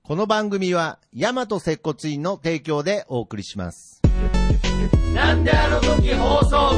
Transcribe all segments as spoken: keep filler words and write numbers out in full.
この番組は大和接骨院の提供でお送りします。 なんであの時放送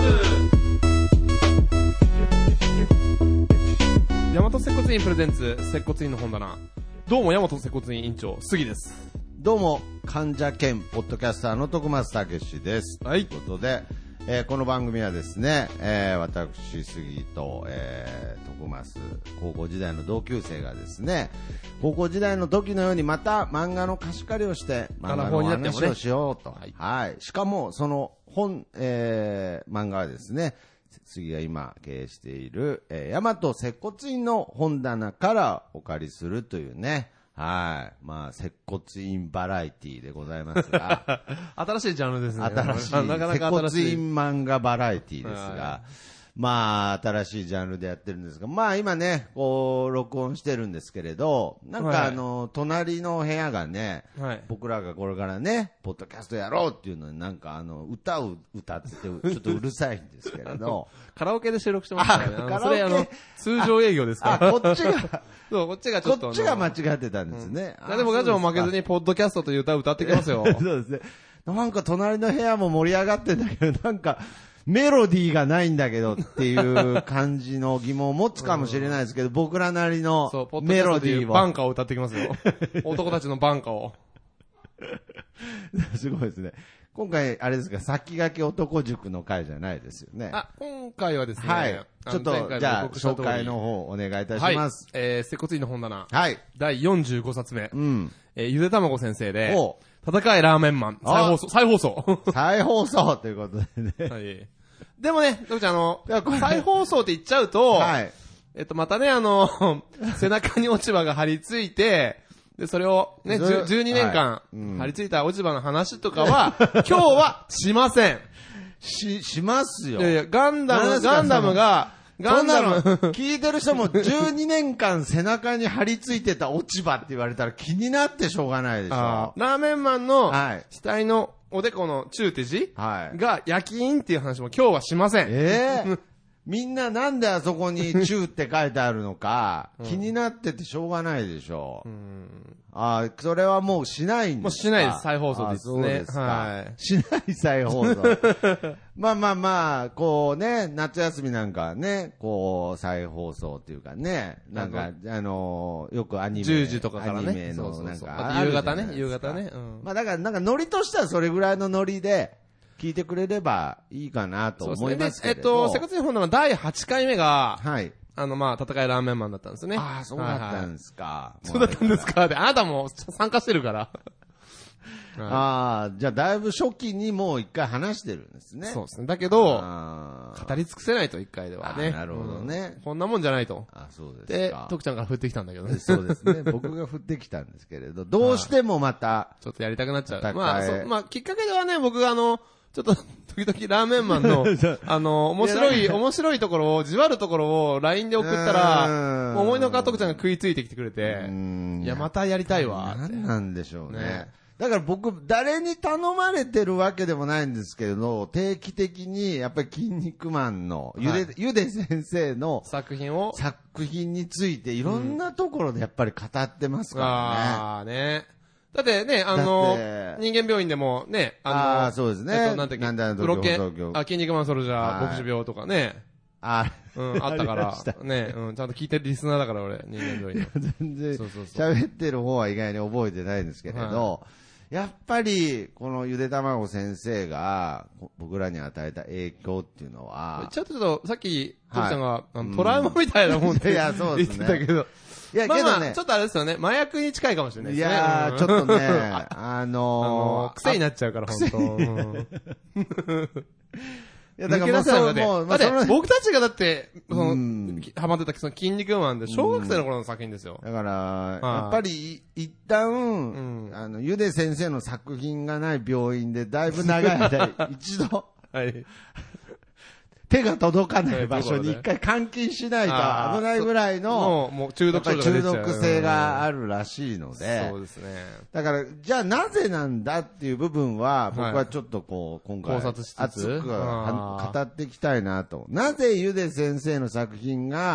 部。大和接骨院プレゼンツ接骨院の本棚。どうも大和接骨院院長杉です。 どうも患者兼ポッドキャスターの徳松武史です。 はい。 ということで、えー、この番組はですね、えー、私杉と、えー、徳松高校時代の同級生がですね、高校時代の時のようにまた漫画の貸し借りをして漫画の話をしようと、はいはい、しかもその本、えー、漫画はですね、杉が今経営している、えー、大和接骨院の本棚からお借りするというね、はい。まあ、接骨院バラエティでございますが。 新しいジャンルですね。 新しい。なかなか新しい接骨院漫画バラエティですが。まあ、新しいジャンルでやってるんですが。まあ、今ね、こう、録音してるんですけれど、なんかあの、はい、隣の部屋がね、はい、僕らがこれからね、ポッドキャストやろうっていうのになんかあの、歌を歌ってて、ちょっとうるさいんですけれど。 カラオケで収録してますからね。カラオケ。それあの、通常営業ですから。 あ、こっちが。 そう、こっちがちょっと。 こっちが間違ってたんですね。 うん、でもガチャも負けずに、ポッドキャストという歌を歌ってきますよ。 そうですね。なんか隣の部屋も盛り上がってんだけど、なんか、メロディーがないんだけどっていう感じの疑問を持つかもしれないですけど、うん、僕らなりのメロディーを。 バンカーを歌ってきますよ。男たちのバンカーを。 すごいですね。今回、あれですか、先駆け男塾の回じゃないですよね。 あ、今回はですね。 はい。ちょっと、じゃあ、紹介の方お願いいたします。 はい、えー、接骨院の本棚。 はい。 だいよんじゅうごさつめ。 うん。 えー、ゆでたまご先生で、戦いラーメンマン。再放送。再放送。 再放送ということでね。 はい。でもね、どうちゃん、あの、再放送って言っちゃうと、はい。えっと、またね、あの、背中に落ち葉が張り付いて、で、それをね、じゅうにねんかん、はいうん、張り付いた落ち葉の話とかは、今日はしません。 し、しますよ。 いやいや、ガンダム、ガンダムが、 ガンダム、聞いてる人もじゅうにねんかん背中に張り付いてた落ち葉って言われたら気になってしょうがないでしょ。 ラーメンマンの、死体のおでこの中手字、はい、が焼き印っていう話も今日はしません。 えーみんななんであそこに中って書いてあるのか、うん、気になっててしょうがないでしょう。うん、ああ、それはもうしないんですか？もうしないです。再放送ですね。そうですか。 はい。しない再放送。まあまあまあ、こうね、夏休みなんかね、こう、再放送っていうかね、なんか、あのー、よくアニメ。 じゅうじとかからね。 アニメのなんかそうそうそう。あと夕方ね、夕方ね。うん、 まあだから、なんかノリとしてはそれぐらいのノリで、聞いてくれればいいかなと思いますけれど。 そうですね。えっと、接骨院本棚のだいはちかいめが、 はい。 あの、まあ、戦いラーメンマンだったんですね。 ああ、そうだったんですか。はいはい、 そうだったんですか。で、あなたも参加してるから。 はい、ああ、じゃあだいぶ初期にもう一回話してるんですね。 そうですね。だけど、語り尽くせないと一回ではね。 なるほどね、 うん。こんなもんじゃないと。 あそうですか。 で、徳ちゃんから降ってきたんだけどね。 そうですね。僕が降ってきたんですけれど、どうしてもまた、 ちょっとやりたくなっちゃう。まあ、そまあ、きっかけではね、僕があの、ちょっと、時々ラーメンマンの、あの、面白い、面白いところを、じわるところを ライン で送ったら、思いのほか徳ちゃんが食いついてきてくれて、いや、またやりたいわ。 何なんでしょうね。ねだから僕、誰に頼まれてるわけでもないんですけど、定期的に、やっぱり筋肉マンの、ゆで、ゆで先生の作品を、 作品について、いろんなところでやっぱり語ってますからね。 ああね。だってね、あの、人間病院でもね、あの、 ああ、そうですね。 えっと、なんていうか、プロケン、あ、筋肉マンソルジャー、牧師病とかね。 あうん、あったから、ね、うん、ちゃんと聞いてるリスナーだから俺、人間病院の。 全然、喋ってる方は意外に覚えてないんですけれど、やっぱり、このゆでたまご先生が、僕らに与えた影響っていうのは、 ちょっとちょっと、さっき、徳ちゃんが、トラウマみたいなもんって言ってたけど、いや、けどね、ちょっとあれですよね、麻薬に近いかもしれないですね。 いやー、ちょっとね、あのー、 癖になっちゃうから、本当。 いや、だからもう、 もう、だって、僕たちがだって、その、ハマってた、その、筋肉マンで、小学生の頃の作品ですよ。 だから、やっぱり、一旦、あの、ゆで先生の作品がない病院で、だいぶ長い間、一度、はい。手が届かない場所に一回監禁しないと危ないぐらいの、 もう中毒症状が出ちゃう。 中毒性があるらしいので、 そうですね。 だから、じゃあなぜなんだっていう部分は、僕はちょっとこう、今回、 考察しつつ熱く語っていきたいなと。なぜゆで先生の作品が、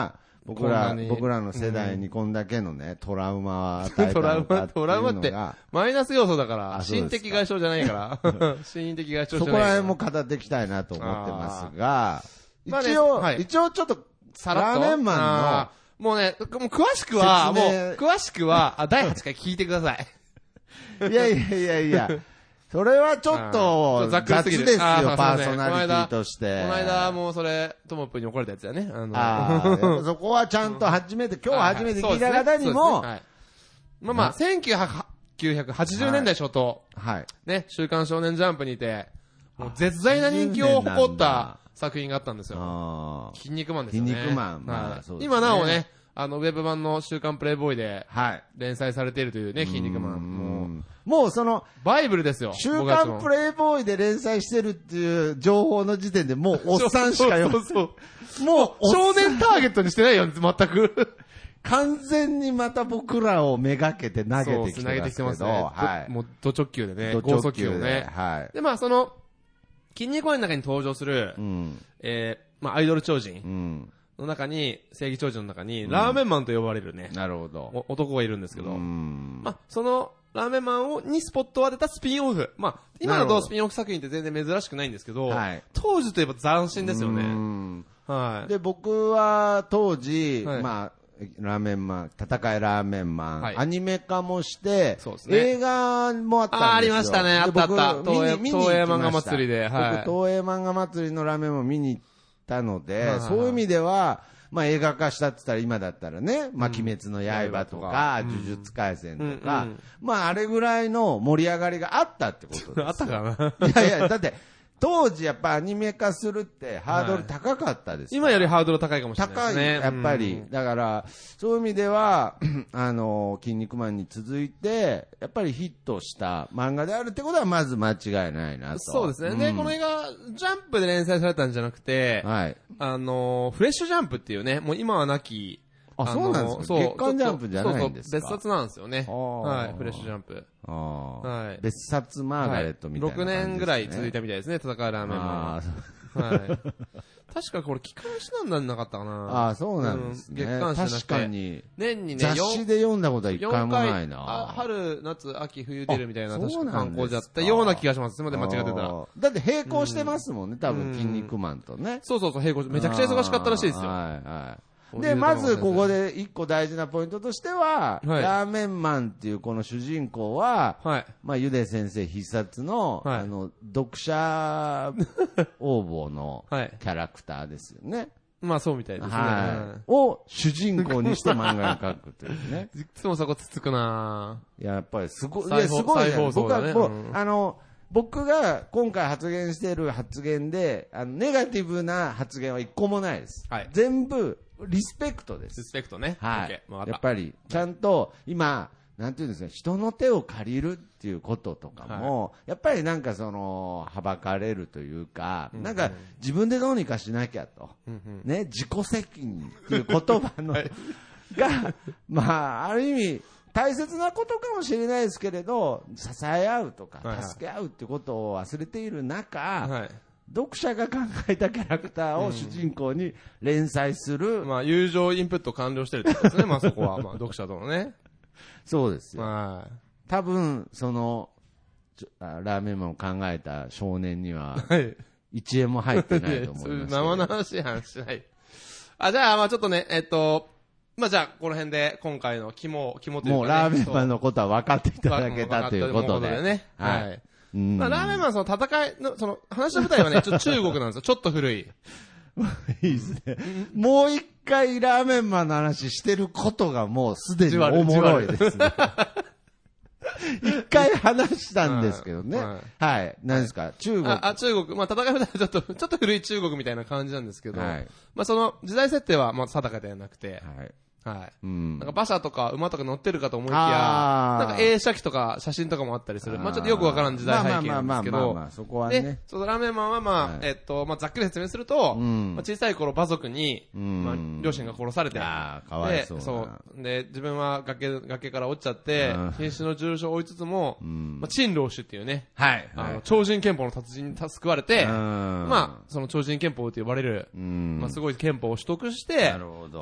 僕ら、僕らの世代にこんだけのね、トラウマは与えたのかっていうのが。トラウマ、 トラウマって、マイナス要素だから、心的外傷じゃないから。心的外傷じゃないから。 そこら辺も語っていきたいなと思ってますが、一応、はい、一応ちょっと、 さらっとラーメンマンの、もうね、もう詳しくは、もう、詳しくは、あ、だいはちかい聞いてください。 いやいやいやいや、それはちょっと、雑ですよ、パーソナリティとして。 この間、もうそれ、トモップに怒られたやつだね。あのあそこはちゃんと初めて、今日初めて聞いた方にも、 まあまあ、せんきゅうひゃくはちじゅうねんだい初頭、はい。ね、週刊少年ジャンプにて、もう絶大な人気を誇った作品があったんですよ。筋肉マンですよね。 筋肉マン。まあ、 そうですね。今なおね、あの、ウェブ版の週刊プレイボーイで、連載されているというね、筋肉マン。もう、 もうその、 バイブルですよ。 週刊プレイボーイで連載してるっていう情報の時点でもうおっさんしか読む。そうそうもう、少年ターゲットにしてないよ、全く。 完全にまた僕らをめがけて投げてきてますけど。投げてきてますね。 はい。もう、ド直球でね。高速球でね。はい。で、まあ、その、筋肉マンの中に登場する、うん、えー、まあ、アイドル超人。うんの中に、正義超人の中に、ラーメンマンと呼ばれるね。 なるほど。 男がいるんですけど、まあ、その、ラーメンマンを、にスポットを当てたスピンオフ。まあ、今のスピンオフ作品って全然珍しくないんですけど、はい、当時といえば斬新ですよね。 はい。で、僕は当時、はい、まあ、ラーメンマン、戦いラーメンマン、はい、アニメ化もして、そうですね、映画もあったんですよ。あ、 ありましたね、あったあった。東映漫画祭りで、 はい。僕、東映漫画祭りのラーメンマン見に行ったので、そういう意味では、まあ映画化したって言ったら今だったらね、まあ鬼滅の刃とか、呪術廻戦とか、まああれぐらいの盛り上がりがあったってことです。 あったかな。 いやいや、だって、当時やっぱアニメ化するってハードル高かったです、 はい、今よりハードル高いかもしれないですね。 高い、やっぱり。だから、そういう意味では、あの、筋肉マンに続いて、やっぱりヒットした漫画であるってことはまず間違いないなと。 そうですね。うん、で、この映画、ジャンプで連載されたんじゃなくて、はい。あの、フレッシュジャンプっていうね、もう今はなき、 あ、そうなんですか。月刊ジャンプじゃないんですか。 そうそう、別冊なんですよね。はい、フレッシュジャンプ。 はい。別冊マーガレットみたいな、ね。 ろくねんぐらい続いたみたいですね、戦うラーメンマン。はい。確かこれ、機関誌なんなかったかな。 ああ、そうなんですね。月刊誌確かに。 年にね、 雑誌で読んだことは一回もないな。 春、夏、秋、冬出るみたいな、確か観光だったような気がします。すみません、間違ってたら。 だって並行してますもんね、多分、筋肉マンとね。 そうそうそう、並行して、めちゃくちゃ忙しかったらしいですよ。 はいはい。で、まずここで一個大事なポイントとしては、はい、ラーメンマンっていうこの主人公は、はい、まあ、ゆで先生必殺の、はい、あの、読者応募のキャラクターですよね。 まあそうみたいですね。 はい。を主人公にして漫画を描くというね。 いつもそこつつくなぁ。 やっぱりすごい、いや、すごいじゃない。僕はもう、うん、あの、僕が今回発言している発言で、あの、ネガティブな発言は一個もないです。はい。全部、リスペクトです。 リスペクトね。 はい。やっぱり、ちゃんと、今、なんていうんですか、人の手を借りるっていうこととかも、はい、やっぱりなんかその、はばかれるというか、うんうん、なんか自分でどうにかしなきゃと。うんうん、ね、自己責任っていう言葉の、はい、が、まあ、ある意味、大切なことかもしれないですけれど、支え合うとか、助け合うってことを忘れている中、はい、読者が考えたキャラクターを主人公に連載する。 うん、まあ、友情インプット完了してるってことですね。まあ、そこは、まあ、読者とのね。 そうですよ。はい。多分、その、ラーメンマンを考えた少年には、いちえんも入ってないと思います。 生々しい話しない。あ、じゃあ、まあちょっとね、えっと、まあじゃあ、この辺で今回の肝、肝というか、ね、 もうラーメンマンのことは分かっていただけたということで。ね。 はい。まあ、ラーメンマンその戦いの、その話の舞台はね、ちょっと中国なんですよ。ちょっと古い。 いいですね。もう一回ラーメンマンの話してることがもうすでにおもろいですね。一回話したんですけどね。はい。はい、何ですか、中国。 あ、中国。まあ、戦い舞台はちょっと、ちょっと古い中国みたいな感じなんですけど、はい、まあ、その時代設定は、まあ、定かではなくて、はい。はい。うん。なんか馬車とか馬とか乗ってるかと思いきや、なんか映写機とか写真とかもあったりする。まあちょっとよくわからん時代背景なんですけど。まあまあまあまあまあ、 そこはね。で、 そのラーメンマンはまあ、はい、えっと、まあざっくり説明すると、うん、まあ、小さい頃馬族に、うん、まあ両親が殺されて、 ああ、かわいそう。 で、そう。で、自分は崖、崖から落ちちゃって、瀕死の重傷を負いつつも、うん、まあ陳老師っていうね、はい。あの、超人憲法の達人に救われて、まあ、その超人憲法って呼ばれる、うん、まあすごい憲法を取得して、なるほど。で、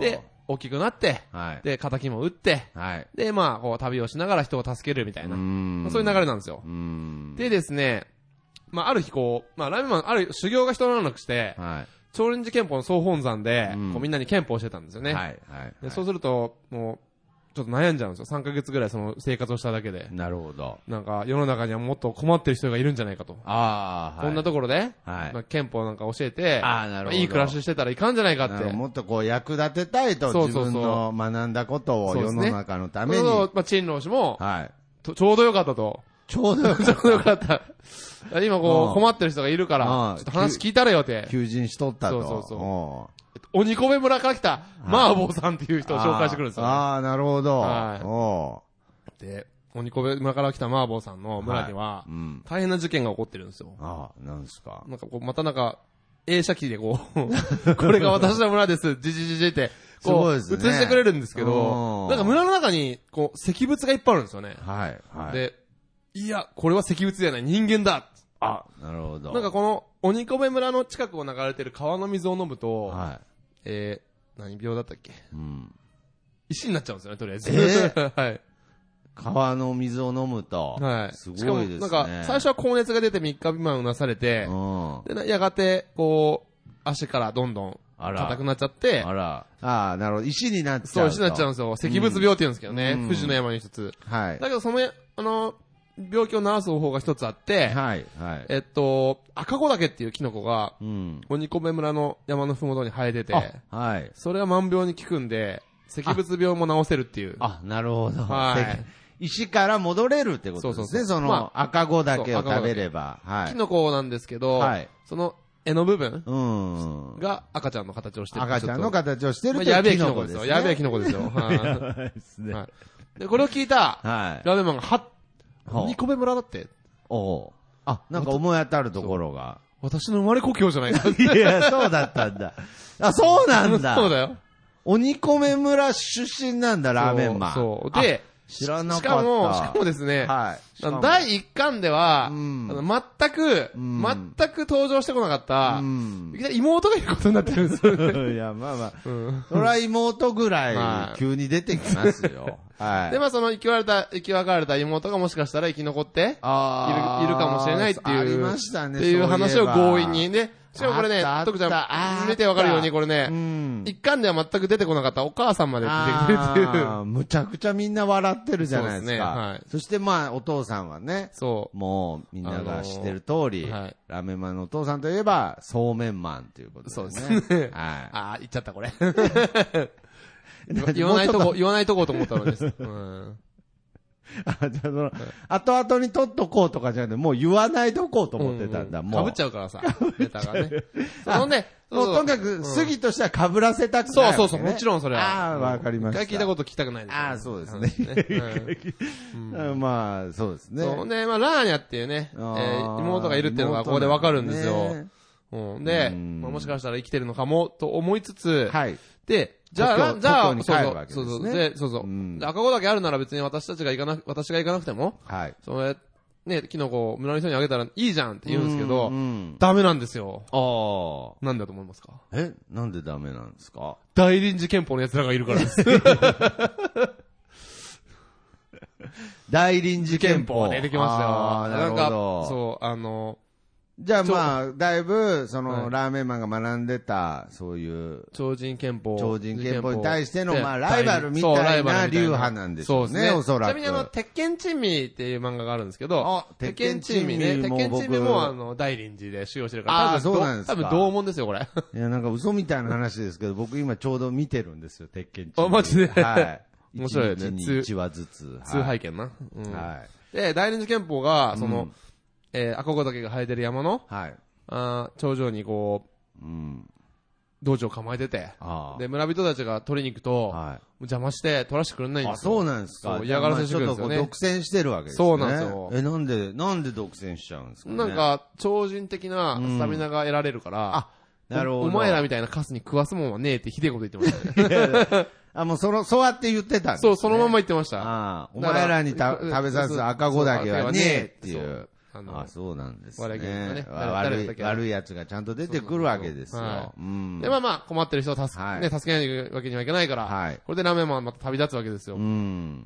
大きくなって、 はい、 で、仇も撃って、はい、で、まあ、こう、旅をしながら人を助けるみたいな、まあ、そういう流れなんですよ。でですね、まあ、ある日こう、まあ、ラーメンマン、ある修行が一段落して、はい、長林寺憲法の総本山で、こうみんなに憲法をしてたんですよね。はい、はい。で、そうすると、もう、ちょっと悩んじゃうんですよ。さんかげつぐらいその生活をしただけで。 なるほど。 なんか、世の中にはもっと困ってる人がいるんじゃないかと。ああ、はい。こんなところで、はい。まあ、憲法なんか教えて、ああ、なるほど。いい暮らししてたらいかんじゃないかって。 もっとこう役立てたいと、そうそうそう。自分の学んだことを世の中のために。そうそう、 まあ、陳老師も、はい。ちょうどよかったと。 ちょうどよかった。ちょうどよかった。 今こう、困ってる人がいるから、ちょっと話聞いたらよって。 求人しとったと。 そうそうそう。鬼込村から来た、マーボーさんっていう人を紹介してくるんですよ、ね。 ああ、なるほど。 はい。おで、鬼込村から来たマーボーさんの村には、はいうん、大変な事件が起こってるんですよ。 ああ、なんですか。 なんかこう、またなんか、映写機でこう、これが私の村です、じじじじって、こう、映してくれるんですけど、なんか村の中に、こう、石仏がいっぱいあるんですよね。はい。はい、で、いや、これは石仏じゃない、人間だ。 あ、なるほど。 なんかこの、鬼込村の近くを流れてる川の水を飲むと、はい。えー、何病だったっけ、うん、石になっちゃうんですよね、とりあえず。 えー、はい。川の水を飲むと。はい。すごいですね。 しかも、なんか、最初は高熱が出てみっかまえうなされて、うん、で、やがて、こう、足からどんどん、硬くなっちゃって、 あら。ああ、なるほど。石になっちゃう。 そう、石になっちゃうんですよ。石仏病って言うんですけどね。うん、富士の山に一つ。はい。だけど、その、あの、病気を治す方法が一つあって、はい、はい。えっと、赤子岳っていうキノコが、うん。鬼込村の山のふもとに生えてて、はい。それは万病に効くんで、石仏病も治せるっていう。 あ、なるほど。はい。石から戻れるってことですね。そうそうそうその、まあ、赤子岳を食べれば。 はい。キノコなんですけど、はい。その、柄の部分うん。が赤ちゃんの形をしてる。 赤ちゃんの形をしてるってやべえキノコですよ。やべえキノコですよ。はい。やばいですね。はい。で、これを聞いた、はい。ラーメンマンが、はっ、鬼込村だって。 おお。あ、なんか思い当たるところが。 私の生まれ故郷じゃないか。 いや、そうだったんだ。あ、そうなんだ。 そうだよ。 鬼込村出身なんだ、ラーメンマン。 そう。で、知らなかった。しかも、しかもですね、はい。だいいっかんでは、うん、あの全く、うん、全く登場してこなかった、うん、いきなり妹がいることになってるんですよね。 いや、まあまあ、うん、それは妹ぐらい、急に出てきますよ。 はい。で、まあその生き別れた、生き別れた妹がもしかしたら生き残って、いる、いるかもしれないっていう、ありましたね。っていう話を強引にね、しかもこれね、徳ちゃん、見てわかるようにこれね、うん、一巻では全く出てこなかったお母さんまで出てくるっていう。 むちゃくちゃみんな笑ってるじゃないですか。そうですね。はい。そしてまあ、お父さんはね、そう。もう、みんなが知ってる通り、はい、ラーメンマンのお父さんといえば、そうめんマンっていうことですね。そうですね。はい。 ああ、言っちゃったこれ。言わないとこ、言わないとこと思ったのです。うん。 あ、じゃあその、後々に取っとこうとかじゃなくて、もう言わないとこうと思ってたんだ、もう。 被っちゃうからさ、ネタがね。 そんで、もうとにかく、杉としては被らせたくない。 そうそうそう、もちろんそれは。 ああ、わかりました。 一回聞いたこと聞きたくないです。 ああ、そうですね。まあ、そうですね。 そうね、まあ、ラーニャっていうね、妹がいるっていうのがここでわかるんですよ。で、もしかしたら生きてるのかも、と思いつつ、はい。で、じゃあ、じゃあ、そうそう、そうそう、で、そうそう。赤子だけあるなら別に私たちが行かな、私が行かなくても、はい。それ、ね、キノコを村の人にあげたらいいじゃんって言うんですけど、ダメなんですよ。ああ。なんだと思いますか？ え、なんでダメなんですか？ 大臨時憲法の奴らがいるからです。 大臨時憲法。 出てきましたよ。なんか、そう、あの、 じゃあまあ、だいぶ、その、ラーメンマンが学んでた、そういう、 超人憲法。 超人憲法に対しての、まあ、ライバルみたいな流派なんですよね。そうですね、おそらく。 ちなみにあの、鉄拳珍味っていう漫画があるんですけど、鉄拳珍味ね、鉄拳珍味もあの、大臨時で修行してるから、 ああ、そうなんですか。 多分同門ですよ、これ。 いや、なんか嘘みたいな話ですけど、僕今ちょうど見てるんですよ、鉄拳珍味。 あ、マジで？ はい。 面白いよね。 いちわずつ。 通拝見な。はい。で、大臨時憲法が、その、えー、赤子岳が生えてる山の、はい。あ頂上にこう、うん、道場を構えてて、で、村人たちが取りに行くと、はい、邪魔して取らせてくれないんですよ。 あ、そうなんですか。 嫌がらせしてくるんですよね。 独占してるわけですね。 そうなんですよ。 え、なんで、なんで独占しちゃうんですかね。 なんか、超人的なスタミナが得られるから、うん、あ、なるほど。お前らみたいなカスに食わすもんはねえってひでえこと言ってましたね。 あ、もうその、そうやって言ってたんですね。 そう、そのまま言ってました。 ああ、お前らにた食べさす赤子だけはねえっていう。 あの、 あ、そうなんですね。 悪い芸人がね。 悪い、悪い奴がちゃんと出てくるわけですよ。 はい、 うん、 で、まあまあ、困ってる人を助け、 はい、 ね、助けないわけにはいけないから、はい、これでラーメンマンはまた旅立つわけですよ。うん。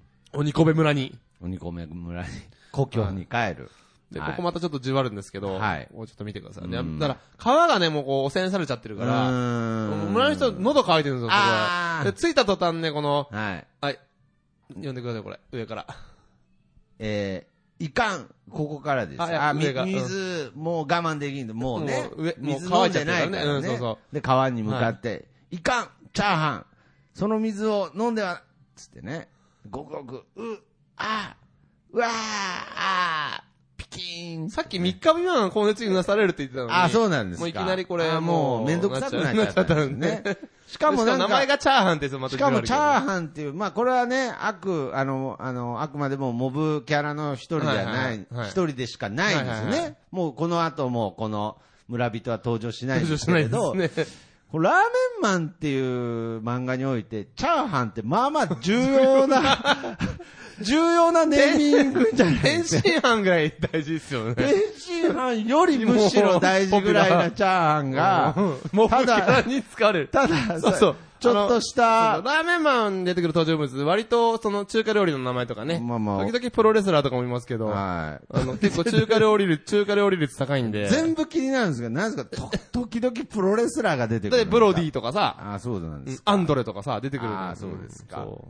鬼込村に。 鬼込村に。故郷に帰る。 で、はい、ここまたちょっとじわるんですけど、 はい。 もうちょっと見てください。で、だから、川がね、もうこう、汚染されちゃってるから、村の人、喉乾いてるんですよ、そこで。着いた途端ね、この、はい。はい。読んでください、これ。上から。 えー、いかん。ここからです。あ、あ水、うん、もう我慢できんで、もうね。もう上、水飲んでないからね。うん、そうそう。で、川に向かって、はい、いかんチャーハンその水を飲んでは、つってね。ごくごく、う、あ、うわー、あー。ピキーン。 さっきみっか未満高熱にうなされるって言ってたのに。 あ、そうなんですか。 もういきなりこれ、 もう、めんどくさくなっちゃったんですね。しかもなんか、 名前がチャーハンってまた、 しかもチャーハンっていう、まあこれはね、あく、あの、あの、あくまでもモブキャラの一人じゃない、一人でしかないんですよね。もうこの後もこの村人は登場しないんですけれど、ラーメンマンっていう漫画において、チャーハンってまあまあ重要な、重要なネーミングじゃないですか。 天津飯ぐらい大事ですよね。 天津飯よりむしろ大事ぐらいなチャーハンが、 もうただ、に使われる。 ただ、 そうそう。 ちょっとした、 ラーメンマン出てくる登場物、割とその中華料理の名前とかね。まあまあ。時々プロレスラーとかもいますけど。はい。あの、結構中華料理率、中華料理率高いんで。 全部気になるんですが、なんですか、と、時々プロレスラーが出てくる。 で、ブロディとかさ。 あ、そうなんです。 アンドレとかさ、出てくる。 あ、そうですか。そう。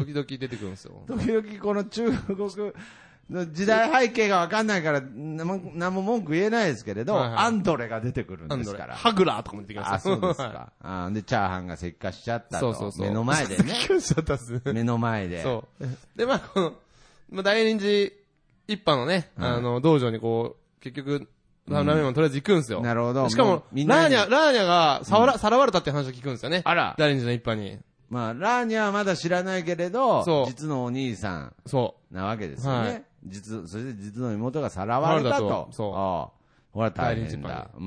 時々出てくるんですよ。 時々この中国、時代背景がわかんないから、何も文句言えないですけれど、はいはい、アンドレが出てくるんですから。 ハグラーとかも出てきます。 あ、そうですか。あで、チャーハンが石化しちゃったと。そうそうそう。目の前でね。 石化しちゃったっす。 目の前で。 そう。で、まあ、この、まあ、大臨時一派のね、あの、道場にこう、結局、ラーメンマンとりあえず行くんですよ。 なるほど。 しかも、ラーニャ、ラーニャがさわら、さらわれたって話を聞くんですよね。 あら。 大臨時の一派に。 まあ、ラーニャはまだ知らないけれど、そう。実のお兄さん。そう。なわけですよね。はい。実、それで実の妹がさらわれたと。そう。ああ。ほら大変だ。うん。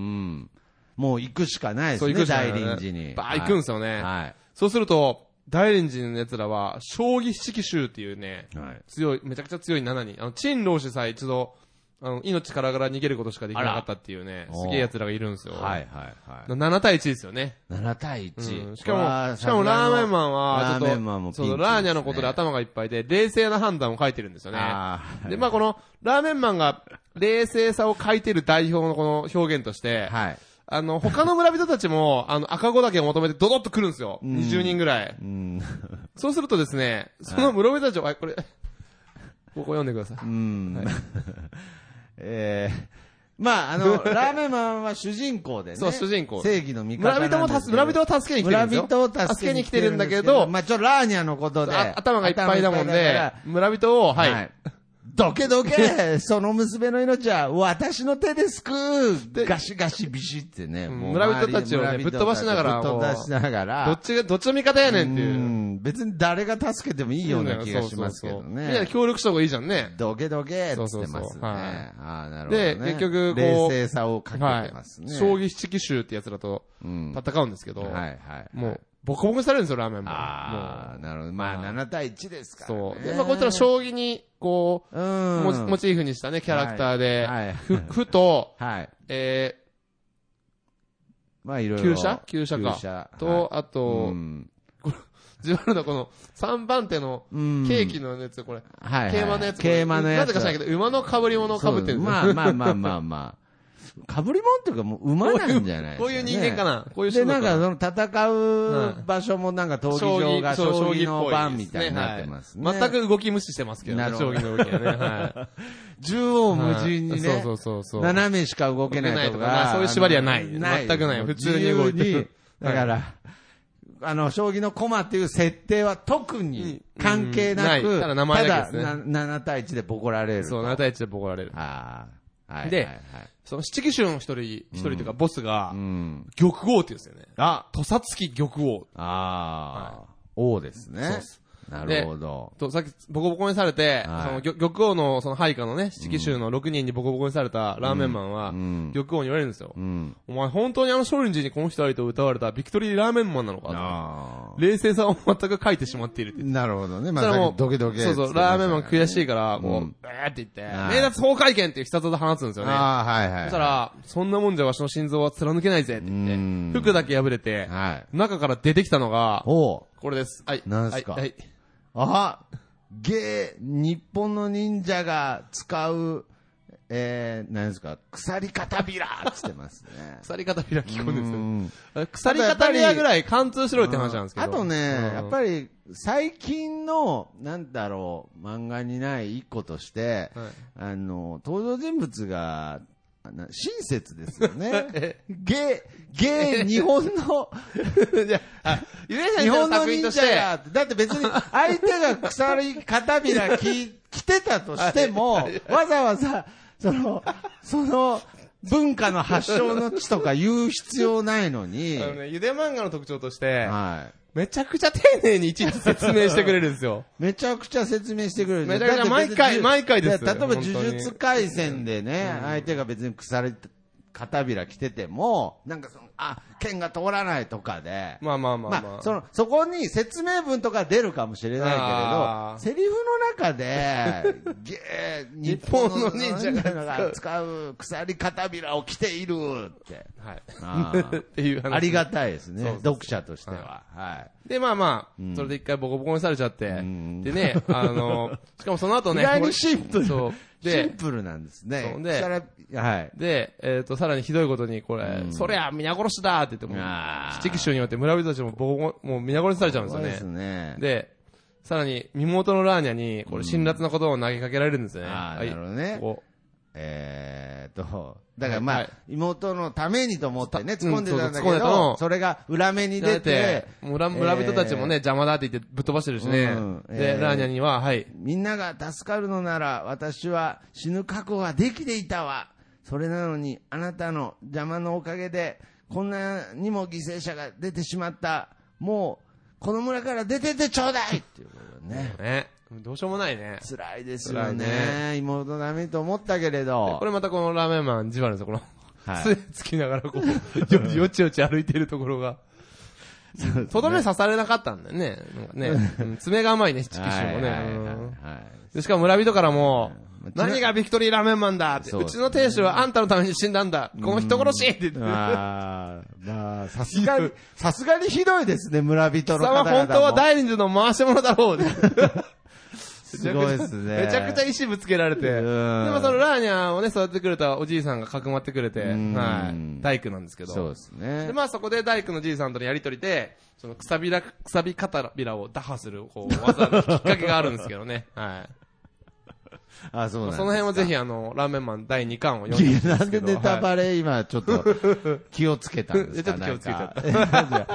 もう行くしかないですね、大臨時に。 ばー行くんですよね。はい。そうすると、大臨時の奴らは、将棋七奇襲っていうね、はい、強い、めちゃくちゃ強いななにん。あの、陳老師さえ一度、あの、命からがら逃げることしかできなかったっていうね、すげえ奴らがいるんですよ。はいはいはい。ななたいいちですよね。 ななたいいち。 うん、しかも、しかもラーメンマンは、ちょっと、そう、ラーニャのことで頭がいっぱいで、冷静な判断を書いてるんですよね。で、まあこの、ラーメンマンが冷静さを書いてる代表のこの表現として、はい。あの、他の村人たちも、あの、赤子だけを求めてドドッと来るんですよ。にじゅうにんぐらい。うん。そうするとですね、その村人たちを、はい、これ、ここ読んでください。うん。はいええー、まあ、あの、ラーメンマンは主人公でね。 そう、主人公。 正義の味方村人も助、村人を助けに来てるんですよ。 村人を助けに来てるんだけど、まあ、ちょ、ラーニャのことで。 頭がいっぱいだもんで、村人を、はい。はいどけどけその娘の命は私の手で救うガシガシビシってね。 もう村人たちをね、ぶっ飛ばしながら。 ぶっ飛ばしながら。 どっちが、どっちの味方やねんっていう。うん。 別に誰が助けてもいいような気がしますけどね。 いや、協力した方がいいじゃんね。 どけどけって言ってますね。はい。ああ、なるほど。 で、結局、こう。 冷静さをかけてますね。 将棋七奇襲って奴らと戦うんですけど。はいはい。もう。ボコボコにされるんですよ、ラーメンも。 ああ、なるほど。まあ、ななたいいちですからね。 そう。で、まあ、こいつら将棋に、こう、モチーフにしたね、キャラクターで、ふ、ふと、はい。えー、まあ、いろいろ。 旧車旧車か。と、あと、これ、自分のこのさんばん手のケーキのやつ、これ。はい。桂馬のやつ。 桂馬のやつ。 なぜかしないけど、馬の被り物を被ってるんですよ。 まあまあまあまあまあ。かぶりもんっていうかもう馬なんじゃないですか、ね、 こういう人間かなこういう人で、なんかその戦う場所もなんか闘技場が将棋の番みたいになってますね。 全く動き無視してますけどね。将棋の動きはね。はい。 縦横無尽にね。そうそうそうそう。斜めしか動けないとか。 そういう縛りはない。全くない。普通に動いてる。 だから、あの、将棋の駒っていう設定は特に関係なく、 ただ名前だけですね。 ななたいいちでボコられる。 そう、ななたいいちでボコられる。ああ。はい。で、その七奇襲の一人、一人というかボスが、玉王って言うんですよね。あ、土佐付き玉王。 ああ、王ですね。そうです。なるほど。 と、さっきボコボコにされて、その玉王のその配下のね、七奇襲のろくにんにボコボコにされたラーメンマンは、玉王に言われるんですよ。お前本当にあの少林寺にこの人ありと歌われたビクトリーラーメンマンなのか冷静さを全く書いてしまっているって。 なるほどね。まあ、 もう、ドキドキ。 そうそう、ラーメンマン悔しいから、こう、うん、えーって言って、名脱法会見っていう必殺技放つんですよね。 ああ、はいはい。 そしたら、そんなもんじゃわしの心臓は貫けないぜって言って、服だけ破れて、はい、中から出てきたのが、おこれです。はい。 何ですか、 はい、はい。 あゲー、日本の忍者が使う、えー、何ですか、鎖片びらっつってますね。 鎖片びら聞こえるんですよ。鎖片びらぐらい貫通しろって話なんですけど。 あとね、やっぱり、最近の、なんだろう、漫画にない一個として、はい、あの、登場人物が、親切ですよね。ゲー、ゲー、日本の、日本の忍者が、だって別に相手が鎖片びら着てたとしても、わざわざ、その、その、文化の発祥の地とか言う必要ないのに。 あのね、ゆで漫画の特徴として、はい。めちゃくちゃ丁寧にいちいち説明してくれるんですよ。 めちゃくちゃ説明してくれる。 めちゃくちゃ毎回、毎回です。 例えば呪術廻戦でね、うん、相手が別に鎖片びら着てても、なんかその、あ、剣が通らないとかで。 まあまあまあまあ。まあ、 その、そこに説明文とか出るかもしれないけれど、セリフの中で、ゲー、日本の忍者が使う鎖片びらを着ているって。はい。あっていう話。ありがたいですね。そうそうそう、読者としては。はい。はい、 で、まあまあ、うん、それで一回ボコボコにされちゃって、うん、でね、あの、しかもその後ね、 意外にシンプル。 そう。 シンプルなんですね。 そうで、はい。で、えっ、ー、と、さらにひどいことに、これ、うん、そりゃ、皆殺しだって言っても、七騎衆によって村人たちもボコ、もう皆殺しされちゃうんですよね。そうですね。で、さらに、妹のラーニャに、これ、辛辣なことを投げかけられるんですよね。うん、 ああ、はい、なるほどね。こうえーっと、だからまあ、はい、妹のためにと思ってね、突っ込んでたんだけど、うん、そ, それが裏目に出て、 村, 村人たちもね、邪魔だって言ってぶっ飛ばしてるしね。うん、で、えー、ラーニャには、はい。 みんなが助かるのなら、私は死ぬ覚悟ができていたわ。それなのに、あなたの邪魔のおかげで、こんなにも犠牲者が出てしまった。もう、この村から出てってちょうだいっていうことね。 ね。どうしようもないね。 辛いですよね。ね、妹ダメと思ったけれど。 これまたこのラーメンマン、じわるんですよ、この。はい。杖つきながらこう、よちよちよち歩いてるところが。とどめ刺されなかったんだよね。ね。爪が甘いね、七騎士もね。はい。しかも村人からも、何がビクトリーラーメンマンだって。うちの亭主はあんたのために死んだんだ。この人殺しって言って。ああ、まあ、さすがに、さすがにひどいですね、村人の方々も。 貴様本当は第二次の回し物だろう。 すごいですね。 めちゃくちゃ石ぶつけられて。でもそのラーニャをね、育ててくれたおじいさんがかくまってくれて、はい。大工なんですけど。 そうですね。 で、まあそこで大工のじいさんとのやりとりで、そのくさびら、くさび片びらを打破する、こう、技のきっかけがあるんですけどね。はい。 あ、そうなんですか。 その辺はぜひあの、ラーメンマンだいにかんを読んでほしいんですけど。 なんでネタバレ、はい、今ちょっと気をつけたんですか？ ちょっと気をつけちゃった。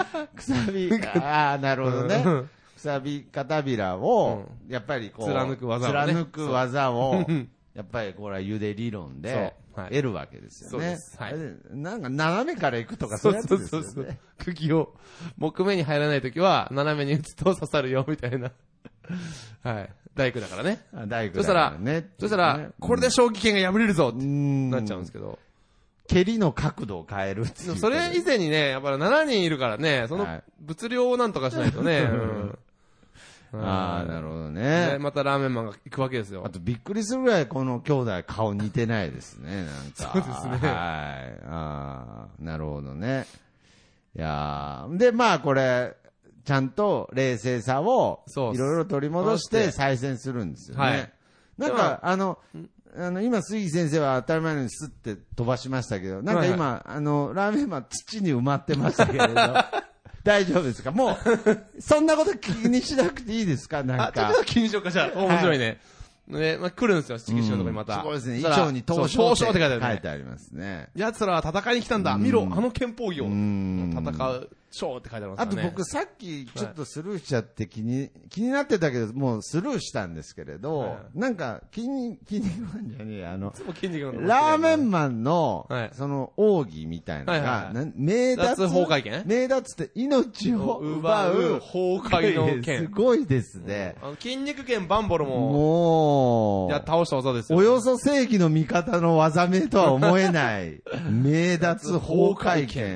くさび、ああ、なるほどね。くさび片びらを、やっぱりこう、 貫く技を、ね、 貫く技を、やっぱりこれは茹で理論で、得るわけですよね。そうです。はい。なんか斜めから行くとかそういうやつですよね。そうそうそう。 釘を、木目に入らないときは、斜めに打つと刺さるよ、みたいな。はい。大工だからね。 大工だからね。 そしたら、これで将棋剣が破れるぞってなっちゃうんですけど。 蹴りの角度を変えるっていう。 それ以前にね、やっぱりしちにんいるからね、その物量をなんとかしないとね。 ああ、なるほどね。 で、またラーメンマンが行くわけですよ。 あとびっくりするぐらいこの兄弟顔似てないですね、なんか。 そうですね。はい。 ああ、なるほどね。いやー、で、まあこれ、ちゃんと冷静さをいろいろ取り戻して再戦するんですよね。はい。なんか、あの、あの、今、杉先生は当たり前のようにスッて飛ばしましたけど、なんか今、はいはい、あの、ラーメンマン土に埋まってましたけれど、大丈夫ですか？もう、そんなこと気にしなくていいですか？なんか。 あ、ちょっと気にしようか、じゃあ。面白いね。はい、ね、まあ、来るんですよ、七騎士のとこにまた。 そうですね、衣装に東証って書いてあるね。 書いてありますね。 奴らは戦いに来たんだ。見ろ、あの憲法業。戦う。章って書いてありますね。 あと僕さっきちょっとスルーしちゃって気に、はい、気になってたけど、もうスルーしたんですけれど、はい、なんか、筋肉、筋肉マンじゃねえ、あの、ラーメンマンの、はい、その奥義みたいなのが、はいはいはい、名脱法会見名脱って命を奪う法会の剣。 すごいですね。 うん、あの筋肉剣バンボロも、 もう、 いや、倒した技ですよ。 およそ正義の味方の技名とは思えない、名脱法会剣。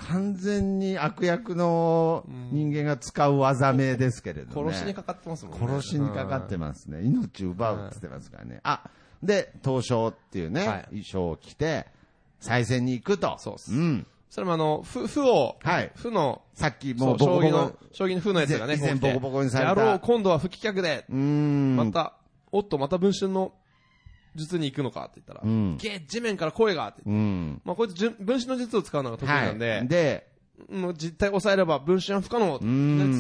完全に悪役の人間が使う技名ですけれどね。 殺しにかかってますもんね。 殺しにかかってますね。命奪うって言ってますからね。あ、で、東証っていうね、はい、衣装を着て、再戦に行くと。 そうっす。 うん。 それもあの、ふ、ふを、 はい。 ふの、 さっきもうボコボコ、 将棋の、将棋のふのやつがね、 以前ボコボコにされた。 やろう、今度は吹き客で。 うん。 また、おっと、また文春の術に行くのかって言ったら、うん。ゲー、地面から声がって言って。うん。まあ、こいつ、文春の術を使うのが得意なんで。はい。で、もう実体抑えれば文春は不可能。うん。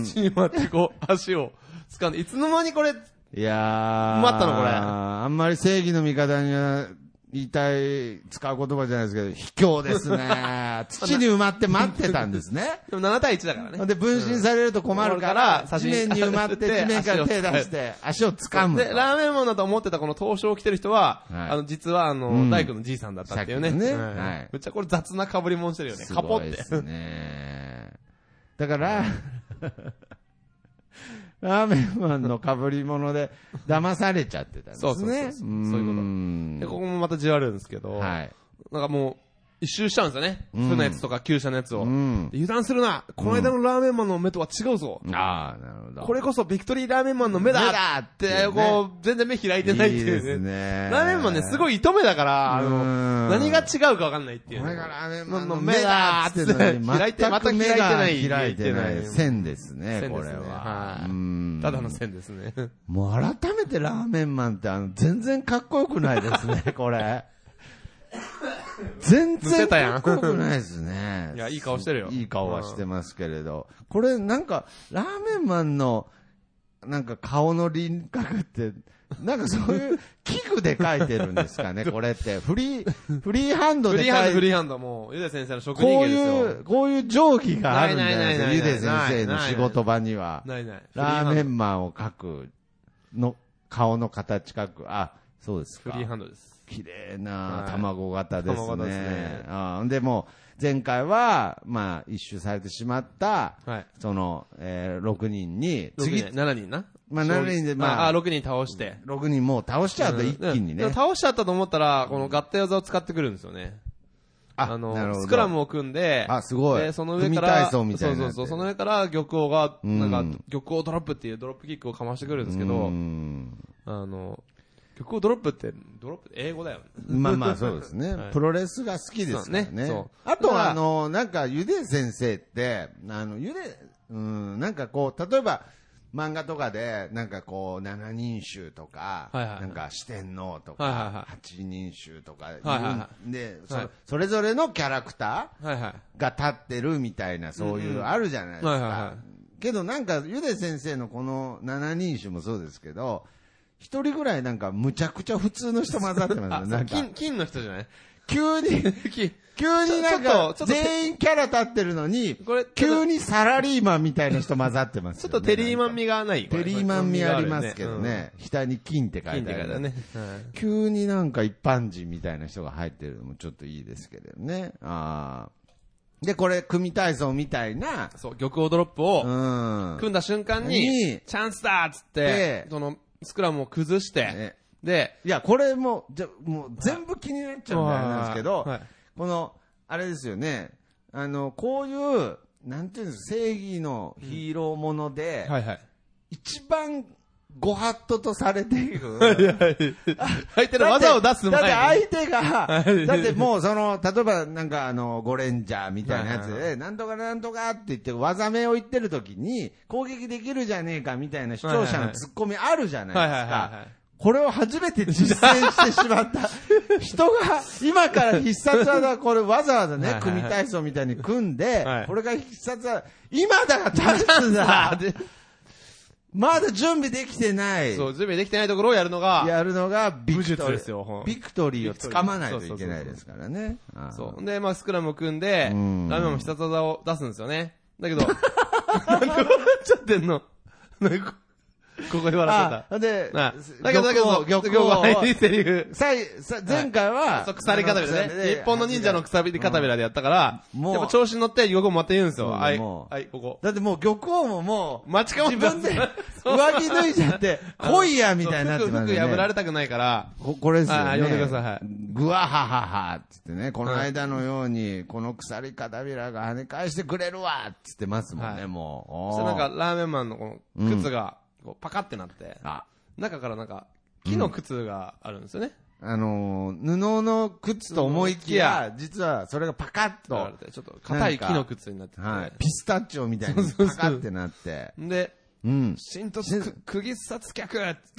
土に回ってこう、足を掴んで、いつの間にこれ、 いやー。 埋まったのこれ。 あんまり正義の味方には、言いたい、使う言葉じゃないですけど、卑怯ですね。土に埋まって待ってたんですね。 でもなな対いちだからね。 で、分身されると困るから、地面に埋まって地面から手出して、足を掴む。 で、ラーメンマンだと思ってたこの東証を着てる人は、あの、実はあの、大工のじいさんだったっていうね。ね。はい。めっちゃこれ雑な被り物してるよね。カポって。 ですね。だから、ラーメンマンの被り物で騙されちゃってたんですね。そうそうそうそう。そういうこと。で、ここもまたじわるんですけど、はい。なんかもう、一周しちゃうんですよね。うん、負のやつとか旧車のやつを。うん、油断するな。この間のラーメンマンの目とは違うぞ。 うん、ああ、なるほど。 これこそビクトリーラーメンマンの目だ目だって、ね、こう、全然目開いてないっていうね。いいですね。ラーメンマンね、すごい糸目だから、あの、何が違うかわかんないっていう、ね。 これがラーメンマンの目だって開いて、また開いてない。開いてない線ですね、これは。 はい。ただの線ですね。 もう改めてラーメンマンってあの、全然かっこよくないですね、これ。全然かっこよくないですね。 いや、いい顔してるよ。 いい顔はしてますけれど。これなんか、ラーメンマンの、なんか顔の輪郭って、なんかそういう器具で描いてるんですかね、これって。フリー、フリーハンドで描いてる。 フリーハンド、フリーハンド、もう、ゆで先生の職人芸ですよ。 こういう、こういう定規があるんじゃないですか、ゆで先生の仕事場には。 ないない。 ラーメンマンを描く、の、顔の形描く。あ、そうですか。 フリーハンドです。 綺麗な卵型ですね。はい、卵型ですね。あでも、前回は、まあ、一周されてしまった、はい、その、えー、ろくにんに、 次、しちにんな。 まあ、しちにんで、まあ、 あ、ろくにん倒して。 ろくにんもう倒しちゃうと一気にね。 うん、倒しちゃったと思ったら、この合体技を使ってくるんですよね。あ、あの、スクラムを組んで、 あ、すごい。 で、その上から、そうそうそう、その上から玉王が、なんか、玉王ドロップっていうドロップキックをかましてくるんですけど、あの、玉王ドロップって、ドロップって英語だよね。 まあまあそうですね。はい、プロレスが好きですからね。そうね。あとは、あの、なんか、ゆで先生って、あの、ゆで、うん、なんかこう、例えば、漫画とかで、なんかこう、七人衆とか、はいはいはい、なんか四天王とか、はいはいはい、八人衆とか、はいはいはい、で、はい、そ、それぞれのキャラクターが立ってるみたいな、そういう、あるじゃないですか。はいはいはい、けどなんか、ゆで先生のこの七人衆もそうですけど、一人ぐらいなんかむちゃくちゃ普通の人混ざってますね。なんか金、金の人じゃない急に、急になんか全員キャラ立ってるのに、これ急にサラリーマンみたいな人混ざってますよね。 ちょっとテリーマン味がない。 テリーマン味ありますけどね。下に金って書いてある。ね。急になんか一般人みたいな人が入ってるのもちょっといいですけどね。ああ。で、これ、組体操みたいな。 そう、玉王ドロップを、組んだ瞬間に、チャンスだっつって、その、スクラムを崩して、ね、で、 いや、これも、じゃ、もう全部気になっちゃうんですけど、はい、この、あれですよね、あの、こういう、なんていうんですか、正義のヒーローもので、うんはいはい、一番ご法度とされている。 相手の技を出す前に。 だって相手が、だってもうその、例えばなんかあの、ゴレンジャーみたいなやつで、なんとかなんとかって言って技名を言ってる時に、攻撃できるじゃねえかみたいな視聴者のツッコミあるじゃないですか。これを初めて実践してしまった人が、今から必殺技、これわざわざね、組体操みたいに組んで、これが必殺技、今だがチャンスだまだ準備できてない。 そう、準備できてないところをやるのが、 やるのがビクトリーですよ。 ビクトリーをつかまないといけないですからね。 そう。で、まあ、スクラムを組んで、ラーメンも必殺技を出すんですよね。だけど、なんか、笑っちゃってんの。なんか、 ここで笑っちゃった。 で、 だけど、だけど、 玉を、 いいセリフ。 前回は、 鎖片びらね。日本の忍者の鎖片びらでやったから、やっぱ調子に乗って玉をまた言うんですよ。はい、はい、ここ。 だってもう玉王ももう、 自分で上着脱いじゃって、来いやみたいになってますね。 服破られたくないから、 これですよね。 読んでください。はい。 ぐわはははつってね、この間のように、この鎖片びらが跳ね返してくれるわっつってますもんね、もう。 そしてなんか、ラーメンマンのこの靴が、パカってなって、中からなんか、木の靴があるんですよね。 あのー、布の靴と思いきや、実はそれがパカッと。 ちょっと硬い木の靴になってて、 はい、ピスタチオみたいにパカッってなって。 で、 うん。 新突釘殺客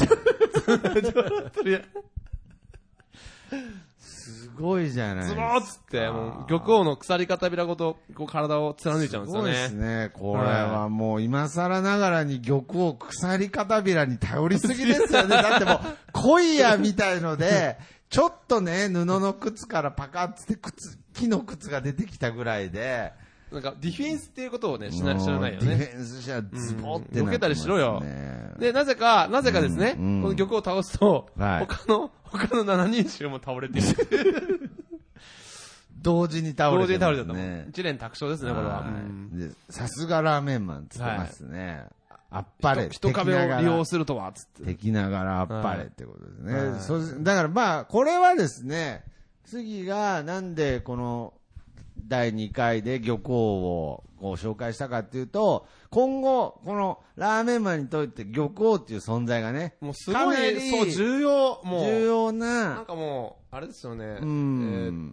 すごいじゃないですか。 ズボーっつって、もう、玉王の鎖片びらごと、こう体を貫いちゃうんですよね。 そうですね。これはもう、今更ながらに玉王鎖片びらに頼りすぎですよね。だってもう、来いやみたいので、ちょっとね、布の靴からパカッつって靴、木の靴が出てきたぐらいで、 なんか、ディフェンスっていうことをね、知らないよね。 ディフェンスじゃズボってなってますね。 避けたりしろよ。で、なぜか、なぜかですね、この玉を倒すと、他の、他のななにん衆も倒れている。 同時に倒れてる。 同時に倒れてたもん。一連卓勝ですね、これは。 さすがラーメンマンって言ってますね。あっぱれ。 人壁を利用するとは、つって。 敵ながらあっぱれってことですね。だからまあ、これはですね、次がなんでこの、だいにかいで玉王をこう紹介したかっていうと、今後、このラーメンマンにとって玉王っていう存在がね、 もうすごい、そう、重要、もう。 重要な。 なんかもう、あれですよね。 うん。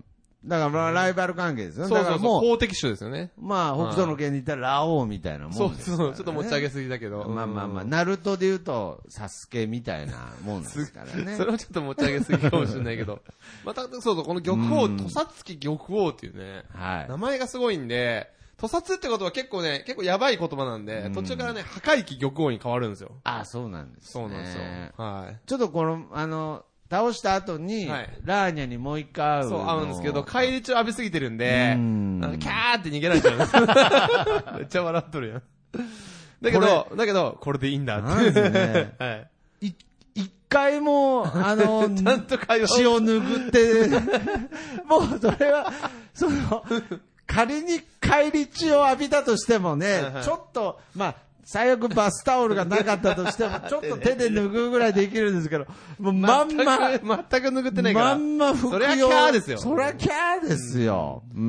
だからライバル関係ですよね。 そうそうそう、公的種ですよね。 まあ、北斗の拳で言ったらラオウみたいなもんですからね。 そうそう、ちょっと持ち上げすぎだけど。 まあまあまあ、ナルトで言うと、サスケみたいなもんですからね。 それはちょっと持ち上げすぎかもしれないけど。また、そうそう、この玉王、土佐付き玉王っていうね、はい、名前がすごいんで、土佐ってことは結構ね、結構やばい言葉なんで、途中からね、破壊期玉王に変わるんですよ。 ああ、そうなんですね。 そうなんですよ。はい。 ちょっとこの、あの、倒した後に、はい、ラーニャにもう一回会う。 そう、会うんですけど、返り血を浴びすぎてるんで、んなんかキャーって逃げられちゃうんです。めっちゃ笑っとるやん。だけど、だけど、これでいいんだって。ですね。はい。 い、一回も、あの、 ちゃんと会話血を拭って、もうそれは、その、仮に返り血を浴びたとしてもね、ちょっと、まあ、最悪バスタオルがなかったとしても、ちょっと手で拭うぐらいできるんですけど、もうまんま、 全く拭ってないから。 まんま拭くよ。 そりゃキャーですよ。 そりゃキャーですよ。うん。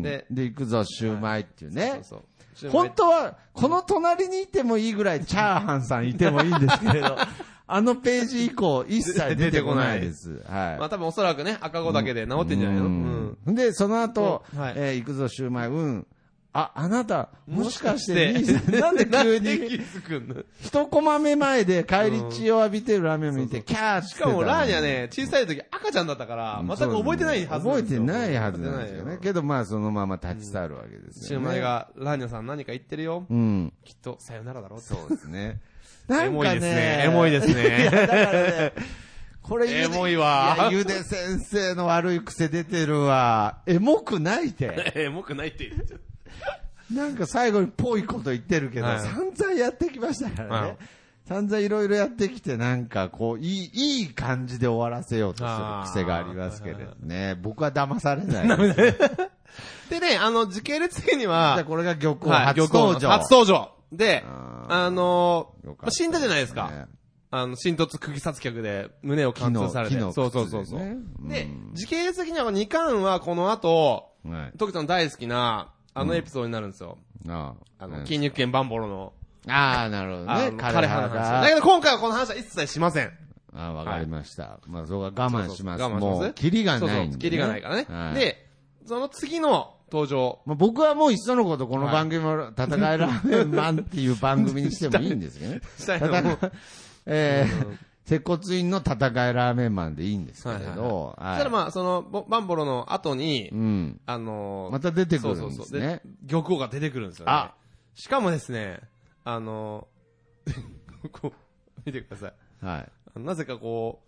で、で、行くぞ、シューマイっていうね。そうそう。本当は、この隣にいてもいいぐらい、チャーハンさんいてもいいんですけれど、あのページ以降、一切出てこないです。はい。 まあ多分おそらくね、赤子だけで治ってんじゃないの。 うん。で、その後、え、行くぞ、シューマイ、うん。あ、あなた、もしかして、なんで急に、一コマ目前で返り血を浴びてるラーメンを見て、キャーって。 しかもラーニャね、小さい時赤ちゃんだったから、全く覚えてないはず覚えてないはずなんですよね。けどまあそのまま立ち去るわけですよね。 シューマイが、ラーニャさん何か言ってるよ。うん。きっと、さよならだろう。 そうですね。 なんかね、エモいですね。 だからね、これエモいわ。 ゆで先生の悪い癖出てるわ。エモくないって。 エモくないって言っちゃう。 なんか最後にぽいこと言ってるけど、はい、散々やってきましたからね。はい、散々いろいろやってきて、なんかこう、いい、いい感じで終わらせようとする癖がありますけれどね。僕は騙されないです。 でね、あの、時系列的には、 じゃこれが玉王初登場。 初登場。で、あのー、まあ、死んだじゃないですか。ね、あの、新突釘殺客で胸を貫通されて。そうそうそうそう。で、時系列的にはにかんはこの後、はい、徳ちゃん大好きな、あのエピソードになるんですよ。うん、ああ。あの、筋肉剣バンボロの。 ああ、なるほどね。 彼派の話。だけど今回はこの話は一切しません。 ああ、わかりました。はい、まあ、そこは我慢します。我慢します。もう、キリがないんで、ね。そうそう、 キリがないからね。はい、で、その次の登場。 まあ、僕はもういっそのことこの番組も、戦いラーメンマンっていう番組にしてもいいんですけどね。したいのえー接骨院の戦いラーメンマンでいいんですけれど。はいはいはい。 そしたらまあ、その、バンボロの後に、うん、あのー、 また出てくるんですね。そうそうそう。で、 玉王が出てくるんですよね。あしかもですね、あのー、こう、見てください。はい。なぜかこう、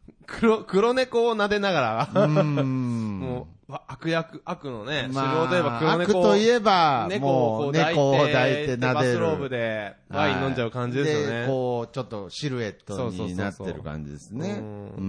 黒、黒猫を撫でながら、 うーんもう、悪役、悪のね、 まあ、 狩猟といえば黒猫悪といえば、 猫をこう抱いて、 猫を抱いて撫でる。 バスローブでワイン飲んじゃう感じですよね。 で、こう、ちょっとシルエットになってる感じですね。うん。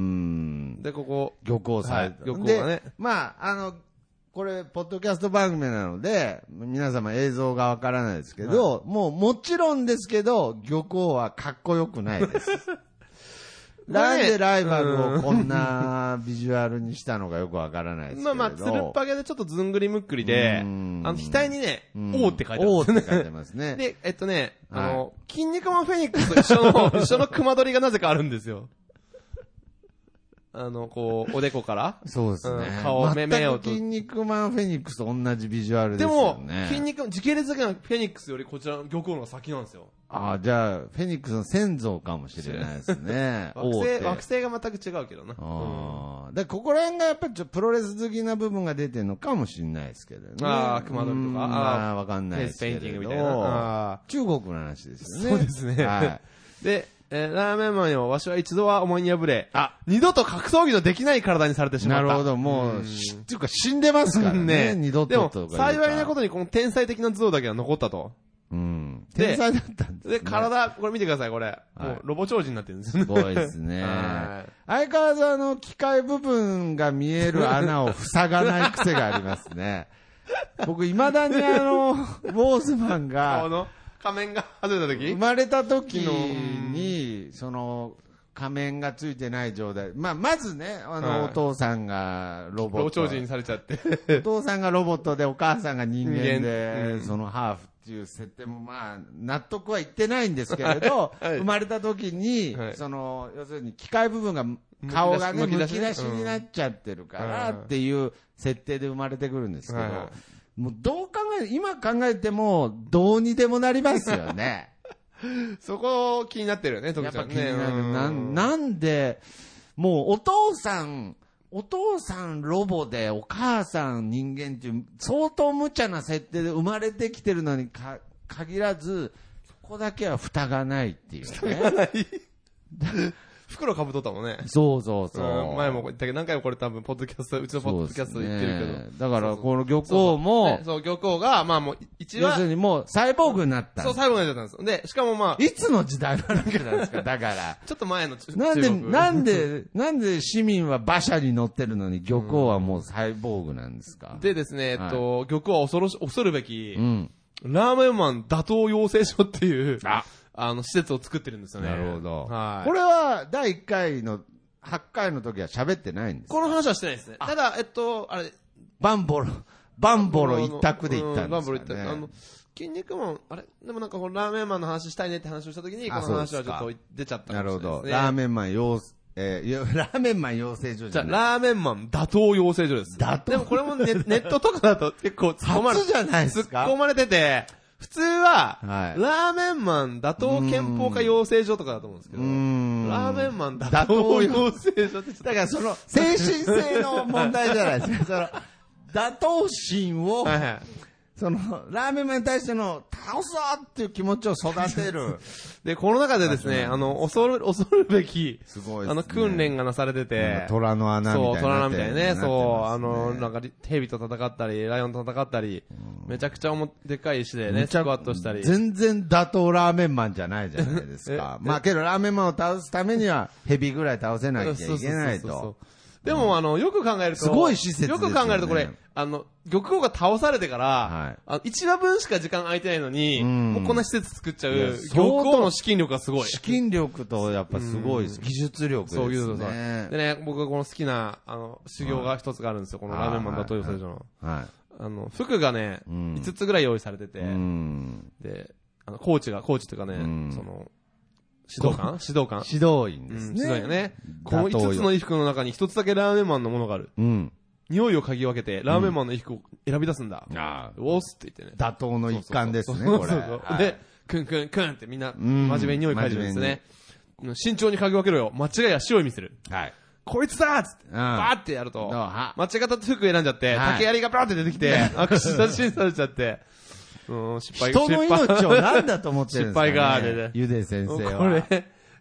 で、ここ、 漁港サイド。 はい、漁港がね。 まあ、あの、これ、ポッドキャスト番組なので、皆様映像がわからないですけど、はい、もうもちろんですけど、漁港はかっこよくないです。なんでライバルをこんなビジュアルにしたのかよくわからないですけど。 まあまあ、つるっぱげでちょっとずんぐりむっくりで、あの、額にね、O って書いてある。 O って書いてますね。 で、えっとね、あの、はい、筋肉マンフェニックスと一緒の、一緒の熊取りがなぜかあるんですよ。あの、こう、おでこからそうですね。 うん、顔、目、目をと。筋肉マンフェニックスと同じビジュアルですよね。 でも、筋肉、時系列だけのフェニックスよりこちらの漁港の方が先なんですよ。 ああ、じゃあ、フェニックスの先祖かもしれないですね。 惑星、惑星が全く違うけどな。 ああ、うん。だここら辺がやっぱりちょっとプロレス好きな部分が出てるのかもしれないですけどね。 ああ、熊取とか。 ああ、わかんないですけど。 フェイスペインティングみたいな。 中国の話ですよね。そうですね。はい。で、えー、ラーメンマンよ、わしは一度は思いに破れ、あ、二度と格闘技のできない体にされてしまった。 なるほど、もう、うっていうか死んでますからね、二度ととか。 でも、幸いなことにこの天才的な像だけは残ったと。 うん。天才だったんですね。 で、体、これ見てください、これ。はい、もうロボ長寿になってるんですよね。 すごいですね。相変わらずあの、機械部分が見える穴を塞がない癖がありますね。僕、未だにあの、ウォーズマンが、 仮面が外れた時生まれた時に、その、仮面がついてない状態。まあ、まずね、あの、はい、お父さんがロボット。 ロボ長寿にされちゃって。 お父さんがロボットでお母さんが人間で、うん、そのハーフっていう設定もまあ、納得はいってないんですけれど、はい、生まれた時に、はい、その、要するに機械部分が、顔がね、むき出しになっちゃってるからっていう設定で生まれてくるんですけど、はいはい、もうどう考え、今考えても、どうにでもなりますよね。 そこ気になってるよね、 徳ちゃんね。やっぱ気になる。なん、なんで、もうお父さん、お父さんロボでお母さん人間っていう相当無茶な設定で生まれてきてるのにか限らず、そこだけは蓋がないっていうね。蓋がない袋かぶとったもんね。 そうそうそう。 うん、前も言ったけど、何回もこれ多分、ポッドキャスト、うちのポッドキャスト言ってるけど。 ね、だから、この漁港も、 そうそう、ね、そう、漁港が、まあもう、一応。要するにもう、サイボーグになった。 そう、サイボーグになっちゃったんです。で、しかもまあ。 いつの時代の話なんですか、だから。 ちょっと前のなんで、なんで、なんで市民は馬車に乗ってるのに、漁港はもうサイボーグなんですか。 うん、でですね、えっと、はい、漁港は恐ろし、恐るべき、うん、ラーメンマン打倒養成所っていう、ああの、施設を作ってるんですよね。 なるほど。 はい。 これは、だいいっかいの、はちかいの時は喋ってないんですか？ この話はしてないですね。ただ、えっと、あれ、 バンボロ、バンボロ一択で行ったんですかね。 バンボロ一択。あの、筋肉マン、あれでもなんかこのラーメンマンの話したいねって話をした時に、この話はちょっと出ちゃったんですね。 なるほど。ラーメンマン養、えー、ラーメンマン養成所じゃない。 じゃあ、ラーメンマン打倒養成所です。 打倒？ でもこれもネ、ネットとかだと結構突っ込まれて、 初じゃないですか？ 突っ込まれてて、普通は、はい、ラーメンマン打倒憲法家養成所とかだと思うんですけど、ラーメンマン打倒養成所って、 だからその、精神性の問題じゃないですか。その、打倒心を、はいはい、その、ラーメンマンに対しての、倒すぞっていう気持ちを育てる。 で、この中でですね、あの、恐る、恐るべき、 すごいですね、 あの、訓練がなされてて、 虎の穴みたいな。 そう、虎の穴みたいなね。そう、あの、なんか、蛇と戦ったり、ライオンと戦ったり、めちゃくちゃ重でっかい石でね、スクワットしたり。 全然打倒ラーメンマンじゃないじゃないですか。まあけどラーメンマンを倒すためには、蛇ぐらい倒せなきゃいけないと。 でも、あの、よく考えると、 すごい施設ですよね。 よく考えるとこれ、あの、漁港が倒されてから、はい、あのいちわぶんしか時間空いてないのに、もうこんな施設作っちゃう、漁港の資金力がすごい。 資金力とやっぱすごい技術力ですね。そういうことでね、僕がこの好きな、あの、修行が一つがあるんですよ、このラーメンマン打倒養成所の。はい。あの、服がね、いつつぐらい用意されてて、で、あの、コーチが、コーチというかね、その、指導官指導官指導員ですね。 指導員ね。このいつつの衣服の中にひとつだけラーメンマンのものがある。うん。匂いを嗅ぎ分けて、ラーメンマンの衣服を選び出すんだ。ああ。おーすって言ってね。 打倒の一環ですね、これ。 で、クンクンクンってみんな、真面目に匂い嗅いでるんですね。慎重に嗅ぎ分けろよ。間違いや塩意味する。はい。こいつだーっつって、バーってやると、間違った服選んじゃって、竹槍がバーって出てきて、握手写真されちゃって、うん、失敗人の命を何だと思ってるんですかね。 失敗が、でね。 ゆで先生は。 これ、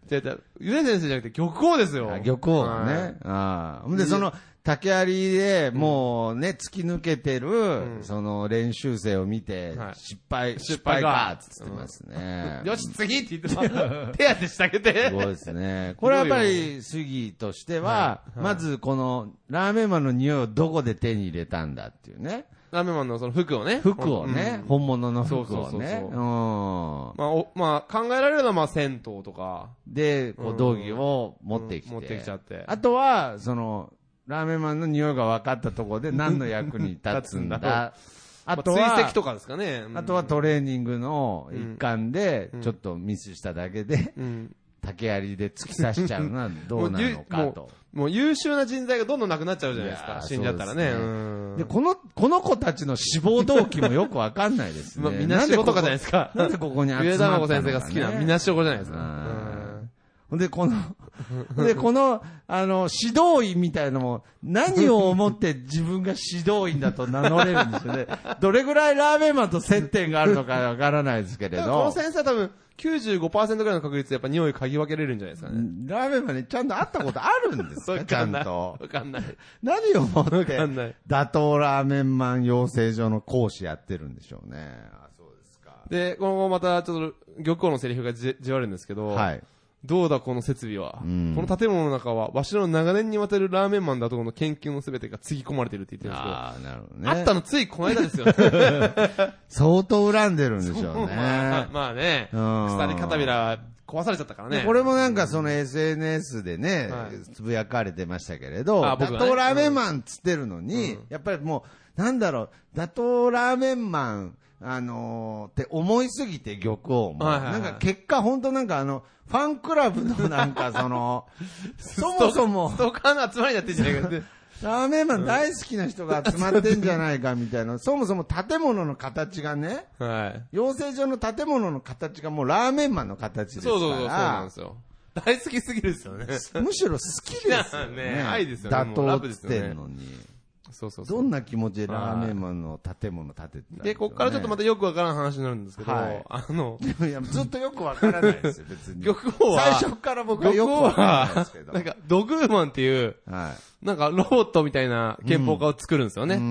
違う違う。ゆで先生じゃなくて玉王ですよ。 玉王がね。ああ。で、その、竹槍でもうね、突き抜けてる、その練習生を見て、失敗、失敗かっつってますね。 よし、次って言って、手当てしてあげて。 そうですね。これはやっぱり、杉としては、まずこの、ラーメンマンの匂いをどこで手に入れたんだっていうね。 ラーメンマンのその服をね。 服をね。本物の服をね。うん。 まあ、お、まあ、考えられるのはまあ、銭湯とか。 で、こう、道着を持ってきて。 持ってきちゃって。 あとは、その、ラーメンマンの匂いが分かったところで何の役に立つんだ。 あとは、追跡とかですかね。 あとはトレーニングの一環で、ちょっとミスしただけで、竹槍で突き刺しちゃうのはどうなのかと。 もう優秀な人材がどんどんなくなっちゃうじゃないですか。死んじゃったらね。 で、この、この子たちの志望動機もよくわかんないですね。 みなしごとかじゃないですか。 なんでここに集まったのか、ね。 上田真子先生が好きなみなしごじゃないですか。 ほんで、この、で、この、あの、指導員みたいなのも、何を思って自分が指導員だと名乗れるんですよね。どれぐらいラーメンマンと接点があるのかわからないですけれど。この先生は多分、きゅうじゅうごパーセント ぐらいの確率でやっぱ匂い嗅ぎ分けれるんじゃないですかね。 ラーメンマンにちゃんと会ったことあるんですかちゃんと。 わかんない。 何をもって、打倒ラーメンマン養成所の講師やってるんでしょうね。あ、そうですか。 で、このまたちょっと、玉王のセリフがじ、じわるんですけど、はい。どうだこの設備は、うん、この建物の中はわしの長年にわたるラーメンマンだとこの研究のすべてがつぎ込まれてるって言ってるんですけど、ああ、なるほどね。あったのついこの間ですよね。 相当恨んでるんでしょうね。 まあ、まあね、うん、鎖片びら壊されちゃったからね。 これもなんかその エスエヌエス でね、はい、つぶやかれてましたけれど、打倒、ね、ラーメンマンつってるのに、うん、やっぱりもう、なんだろう、打倒ラーメンマン、あのー、って思いすぎて玉王も、はいはいはい、なんか結果本当なんかあの、ファンクラブのなんかその、そもそも、 ストーカーの集まりになってんじゃないかって。 ラーメンマン大好きな人が集まってんじゃないかみたいな、そもそも建物の形がね、はい、養成所の建物の形がもうラーメンマンの形ですから。 そうそうそう、そうなんですよ。大好きすぎるですよね。 むしろ好きですよね。 ね、愛ですよね。 打倒ってんのに。 そうそうそう。 どんな気持ちでラーメンマンの建物建ててたんで、 ね、で、こっからちょっとまたよくわからん話になるんですけど、はい、あの、 いや、ずっとよくわからないですよ、別に。 玉王は、 最初から僕はよくわからないですけど。 なんか、ドグーマンっていう、はい、なんかロボットみたいな憲法家を作るんですよね。うん、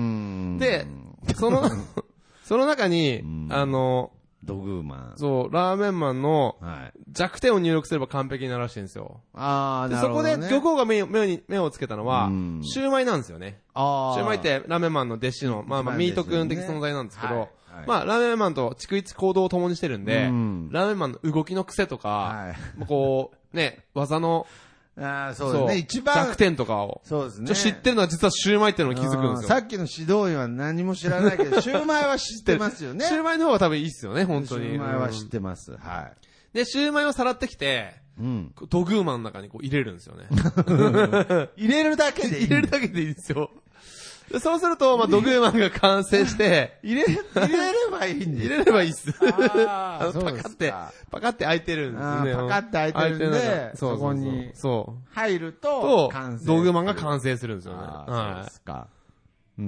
で、その、その中に、あの、 ドグーマン。 そう、ラーメンマンの弱点を入力すれば完璧になるらしいんですよ。ああ、なるほど、ね。そこで玉王が目に、目をつけたのは、シューマイなんですよね。ああ。シューマイってラーメンマンの弟子の、まあまあ、ミート君的存在なんですけど、はいはい、まあ、ラーメンマンと逐一行動を共にしてるんで、うん、ラーメンマンの動きの癖とか、はい、こう、ね、技の、 ああ、そうですね。一番。 弱点とかを。 そうですね。 知ってるのは実はシューマイっていうのを気づくんですよ。 さっきの指導員は何も知らないけど、シューマイは知ってますよね。 シューマイの方が多分いいっすよね、本当に。 シューマイは知ってます。はい。 で、シューマイをさらってきて、うん。ドグーマンの中にこう入れるんですよね。 入れるだけでいい。 入れるだけでいいんですよ。でそうすると、まあ、ドグーマンが完成して、 入れ、入れればいいんです。 入れればいいっす。ああ、パカって、パカって開いてるんですね。 パカって開いてるんで、そこに、そう。入ると、 完成。ドグーマンが完成するんですよね。 はい。そうですか。うん。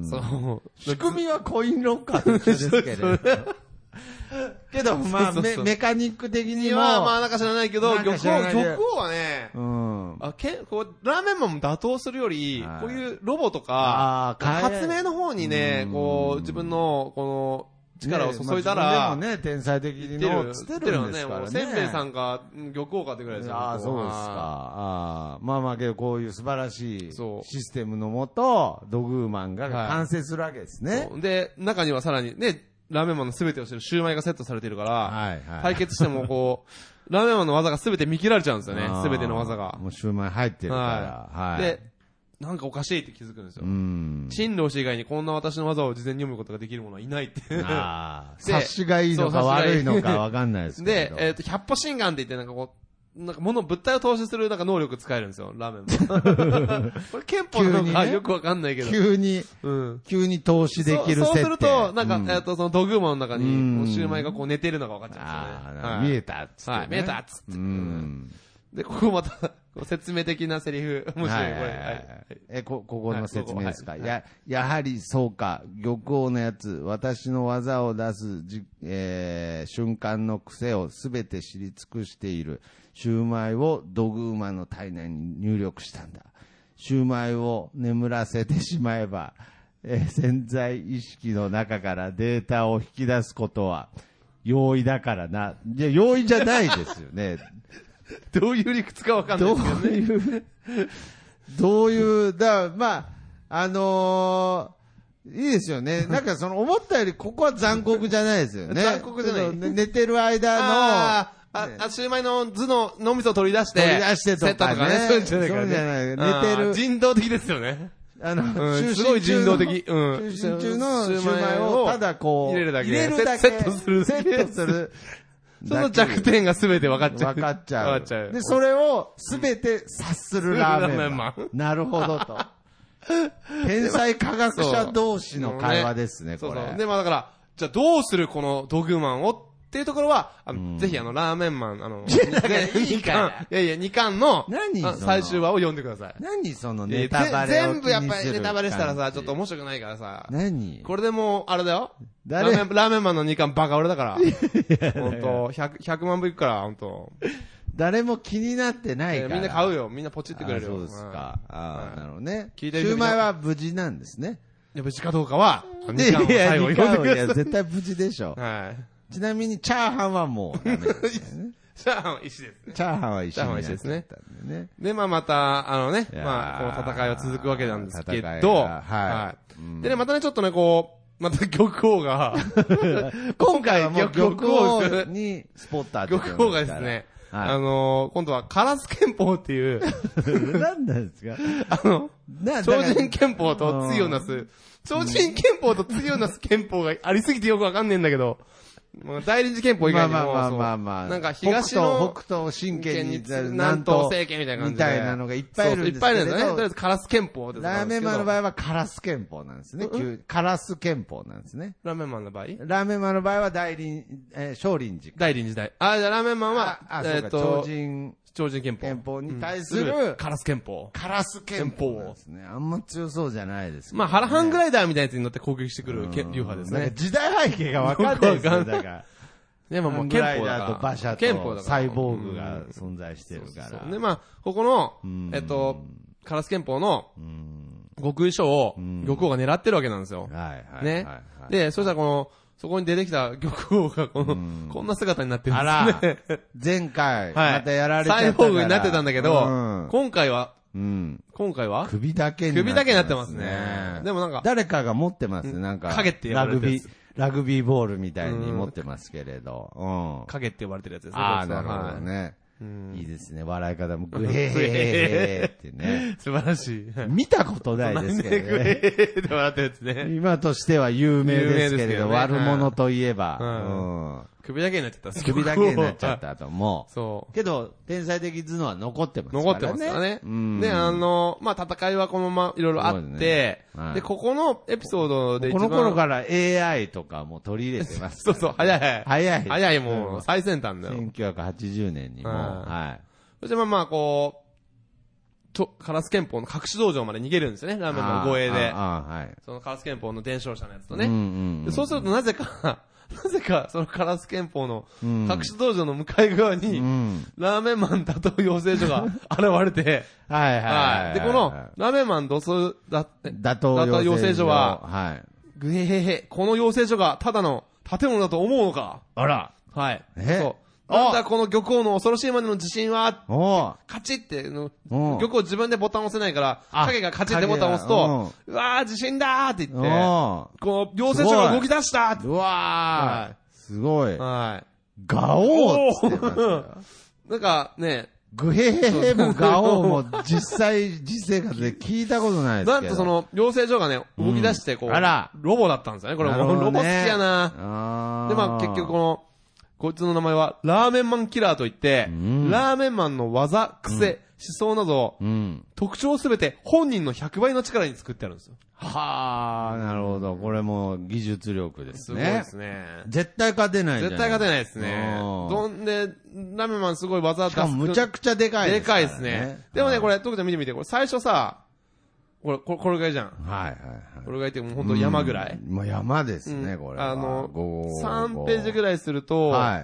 そう。仕組みはコインロッカーと一緒ですけれど。けど、まあメ、メカニック的には。 まあ、なんか知らないけど、玉王、玉王はね、うん。あ、け、こう、ラーメンマンも打倒するより、はい、こういうロボとか、発明の方にね、こう、自分の、この、力を注いだら、 ね、まあ、でもね、天才的にの、つってるんですからね。 せんべいさんか、玉王かってぐらいですよ。 ああ、そうですか。ああ、まあまあ、けど、こういう素晴らしいシステムのもと、ドグーマンが完成するわけですね。 はい、で、中にはさらに、ね、ラーメンマンの全てをしてるシューマイがセットされているから、はいはい、対決してもこう、ラーメンマンの技が全て見切られちゃうんですよね、全ての技が。 もうシューマイ入ってるから。はい。はい、 で、なんかおかしいって気づくんですよ。うん。新郎氏以外にこんな私の技を事前に読むことができる者はいないって。 ああ。察しがいいのか悪いのかわかんないですけど。 で、えっ、ー、と、百歩心眼って言ってなんかこう、なんか物、物体を投資するなんか能力使えるんですよ、ラーメンも。これ憲法なのかよくわかんないけど。 急に、うん、急に投資できる設定。 そうすると、なんか、うん、えっと、そのドグーマンの中に、シューマイがこう寝てるのがわかっちゃうんですよね。 はい、見えたっつって、ね。はい、 見えたっつって。うん。で、ここまた、説明的なセリフ、面白い、これ。はい。 え、こ、ここの説明ですか。はい、や、やはりそうか、玉王のやつ、私の技を出すじ、えー、瞬間の癖をすべて知り尽くしている。 シューマイをドグーマの体内に入力したんだ。シューマイを眠らせてしまえば、えー、潜在意識の中からデータを引き出すことは容易だからな。いや、容易じゃないですよね。 どういう理屈かわかんないですけどね。 どういう、どういう、だまあ、あのー、いいですよね。なんかその思ったよりここは残酷じゃないですよね。 残酷じゃない。 寝てる間の、 ああ、あ、シューマイの図の脳みそを取り出して、 取り出してとかね。 そうじゃないからね。 そうじゃない。寝てる。 人道的ですよね。 あの、 うん、すごい人道的。うん。 就寝中のシューマイをただこう、 入れるだけ。 入れるだけ。 セットする。 セットする。 その弱点がすべて分かっちゃう。 分かっちゃう。 分かっちゃう。 で、それをすべて察するラーメンマン。なるほどと。天才科学者同士の会話ですね、これ。そうそう。 で、まあだから、じゃあどうするこのドグマンをっていうところは、あの、ぜひあの、ラーメンマン、あの、 にかん。 いやいや、にかんの、 何最終話を読んでください。 何そのネタバレを全部やっぱりネタバレしたらさ、ちょっと面白くないからさ。 何これでもう、あれだよ。ラーメン、ラーメンマンのにかんバカ俺だから。ほんと、ひゃく、ひゃくまんぶいくから、ほんと。 誰も気になってないから。 みんな買うよ。みんなポチってくれるよ。 そうですか。ああ、なるほどね。 聞いてるシューマイは無事なんですね。 いや、無事かどうかは、 にかんを最後読んでください。いや、絶対無事でしょ。 はい。 ちなみに、チャーハンはもうダメですね。 チャーハンは石ですね。 チャーハンは石チャーハンは石ですね。で、まあまた、あのね、まあ、この戦いは続くわけなんですけど、はい。でね、またね、ちょっとね、こう、また玉王が、 今回はもう玉王にスポット当てて玉王がですね、はい、あのー、今度はカラス憲法っていう、 何なんですかあの、超人憲法と対をなす、超人憲法と対をなす憲法がありすぎてよくわかんねえんだけど、大臨時憲法以外にも、 まあまあまあまあ、 なんか東の、 北東神権に南東政権みたいな感じで。 みたいなのがいっぱいいるんですけど。 いっぱいいるんですね。とりあえずカラス憲法です。 ラーメンマンの場合はカラス憲法なんですね。カラス憲法なんですね。 ラーメンマンの場合ラーメンマンの場合は大臨、えー、少林寺。 大臨時代。あ、じゃあラーメンマンは、 えっと、超人、 超人憲法。 憲法に対する、 カラス憲法。 カラス憲法ですね。あんま強そうじゃないですけど。 まあ、ハラハングライダーみたいなやつに乗って攻撃してくる流派ですね。 時代背景がわかんないですよ、だから。 でももう憲法だから。 と馬車とサイボーグが存在してるから。 で、まあ、ここの、えっと、カラス憲法の極意書を玉王が狙ってるわけなんですよ。ね。で、そしたらこの、そこに出てきた玉王がこの、こんな姿になってるんですね。 前回、またやられちゃったから。 サイボーグになってたんだけど、今回は、今回は首だけに首だけになってますね。でもなんか、 誰かが持ってますね。なんか、 影って言われてるやつ。 ラグビーボールみたいに持ってますけれど。 うん。影って呼ばれてるやつですね。 ああ、なるほどね。いいですね。笑い方もグヘーヘーってね。 素晴らしい。 見たことないですけどね。 グヘーって笑ったやつね。 今としては有名ですけれど、悪者といえば。 首だけになっちゃった。 首だけになっちゃったと思う。 そう。 けど、天才的頭脳は残ってますからね。 残ってますからね。で、あの、まあ、戦いはこのままいろいろあって、で、ここのエピソードで一番。 この頃から エーアイ とかも取り入れてます。 そうそう、早い。 早い。 早い、もう、最先端だよ。 せんきゅうひゃくはちじゅうねんにも。はい。 そしてまあまあ、こう、と、カラス憲法の隠し道場まで逃げるんですよね、ラーメンの護衛で。 はい。 そのカラス憲法の伝承者のやつとね。そうするとなぜか、なぜか、そのカラス憲法の隠し道場の向かい側に、ラーメンマン打倒養成所が現れて、 はいはい。 で、この、ラーメンマン打倒打倒養成所は、 はい。 ぐへへへ、この養成所がただの建物だと思うのか。 あら。 はい。そう。なんだこの玉王の恐ろしいまでの自信は、カチって、玉王自分でボタンを押せないから、影がカチってボタンを押すと、うわー自信だーって言って、こう、養成所が動き出したうわーすごい。 はい。 ガオーってなんかね、 グヘヘヘもガオーも実際、実生活で聞いたことないですけど。 なんとその、養成所がね、動き出して、こう、ロボだったんですよね。これもロボ好きやな。で、まあ結局この、こいつの名前は、ラーメンマンキラーといって、うん、ラーメンマンの技、癖、うん、思想など、うん、特徴すべて本人のひゃくばいの力に作ってあるんですよ。 はあ、なるほど。これも技術力ですね。 すごいですね。 絶対勝てないじゃない絶対勝てないですね。どんで、ラーメンマンすごい技出す。 しかもむちゃくちゃでかいです、ね。でかいですね。でもね、これ、特に見てみて、これ最初さ、これ、これ、これぐらいじゃん。 はいはいはい。 これぐらいってもうほんと山ぐらい。 まあ山ですね、これ。 あの、さんページぐらいすると、はい。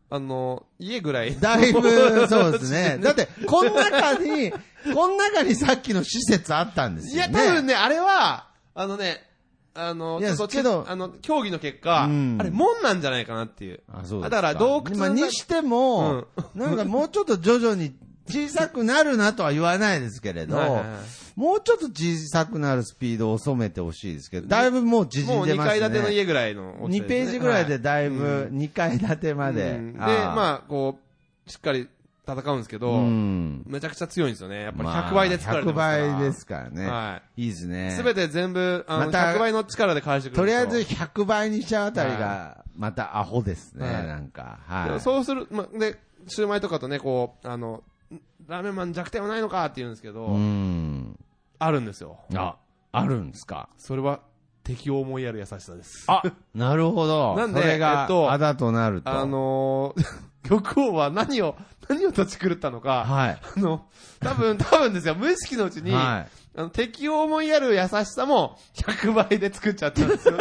あの、家ぐらい。 だいぶ、そうですね。だって、この中に、この中にさっきの施設あったんですよね。 いや、多分ね、あれは、あのね、あの、 いやちょっとけどあの、競技の結果、 うん、 あれ、門なんじゃないかなっていう。 あ、そうですか。 だから、洞窟まあ、にしても、うん、なんかもうちょっと徐々に小さくなるなとは言わないですけれど、はいはいはい、もうちょっと小さくなるスピードを収めてほしいですけど、だいぶもう縮んでますね。 もうにかい建ての家ぐらいの大きさですね。 にページぐらいでだいぶにかい建てまで。 うんうん、で、まあ、こう、しっかり戦うんですけど、うん、めちゃくちゃ強いんですよね。やっぱりひゃくばいで作られてますから。 ひゃくばいですからね。 はい。 いいですね。 すべて全部、あの、ま、ひゃくばいの力で返してくるとりあえずひゃくばいにしちゃうあたりが、またアホですね、はい、なんか。はい。 そうする、ま、で、シューマイとかとね、こう、あの、ラーメンマン弱点はないのかって言うんですけど、うん、あるんですよ。 あ、あるんですか。 それは、敵を思いやる優しさです。 あ、なるほど。なんで、それが、えっと、あだとなると。 あのー、玉王は何を、何を立ち狂ったのか、はい。あの、多分、多分ですよ、無意識のうちに、はい。あの、敵を思いやる優しさも、ひゃくばいで作っちゃったんですよ。で、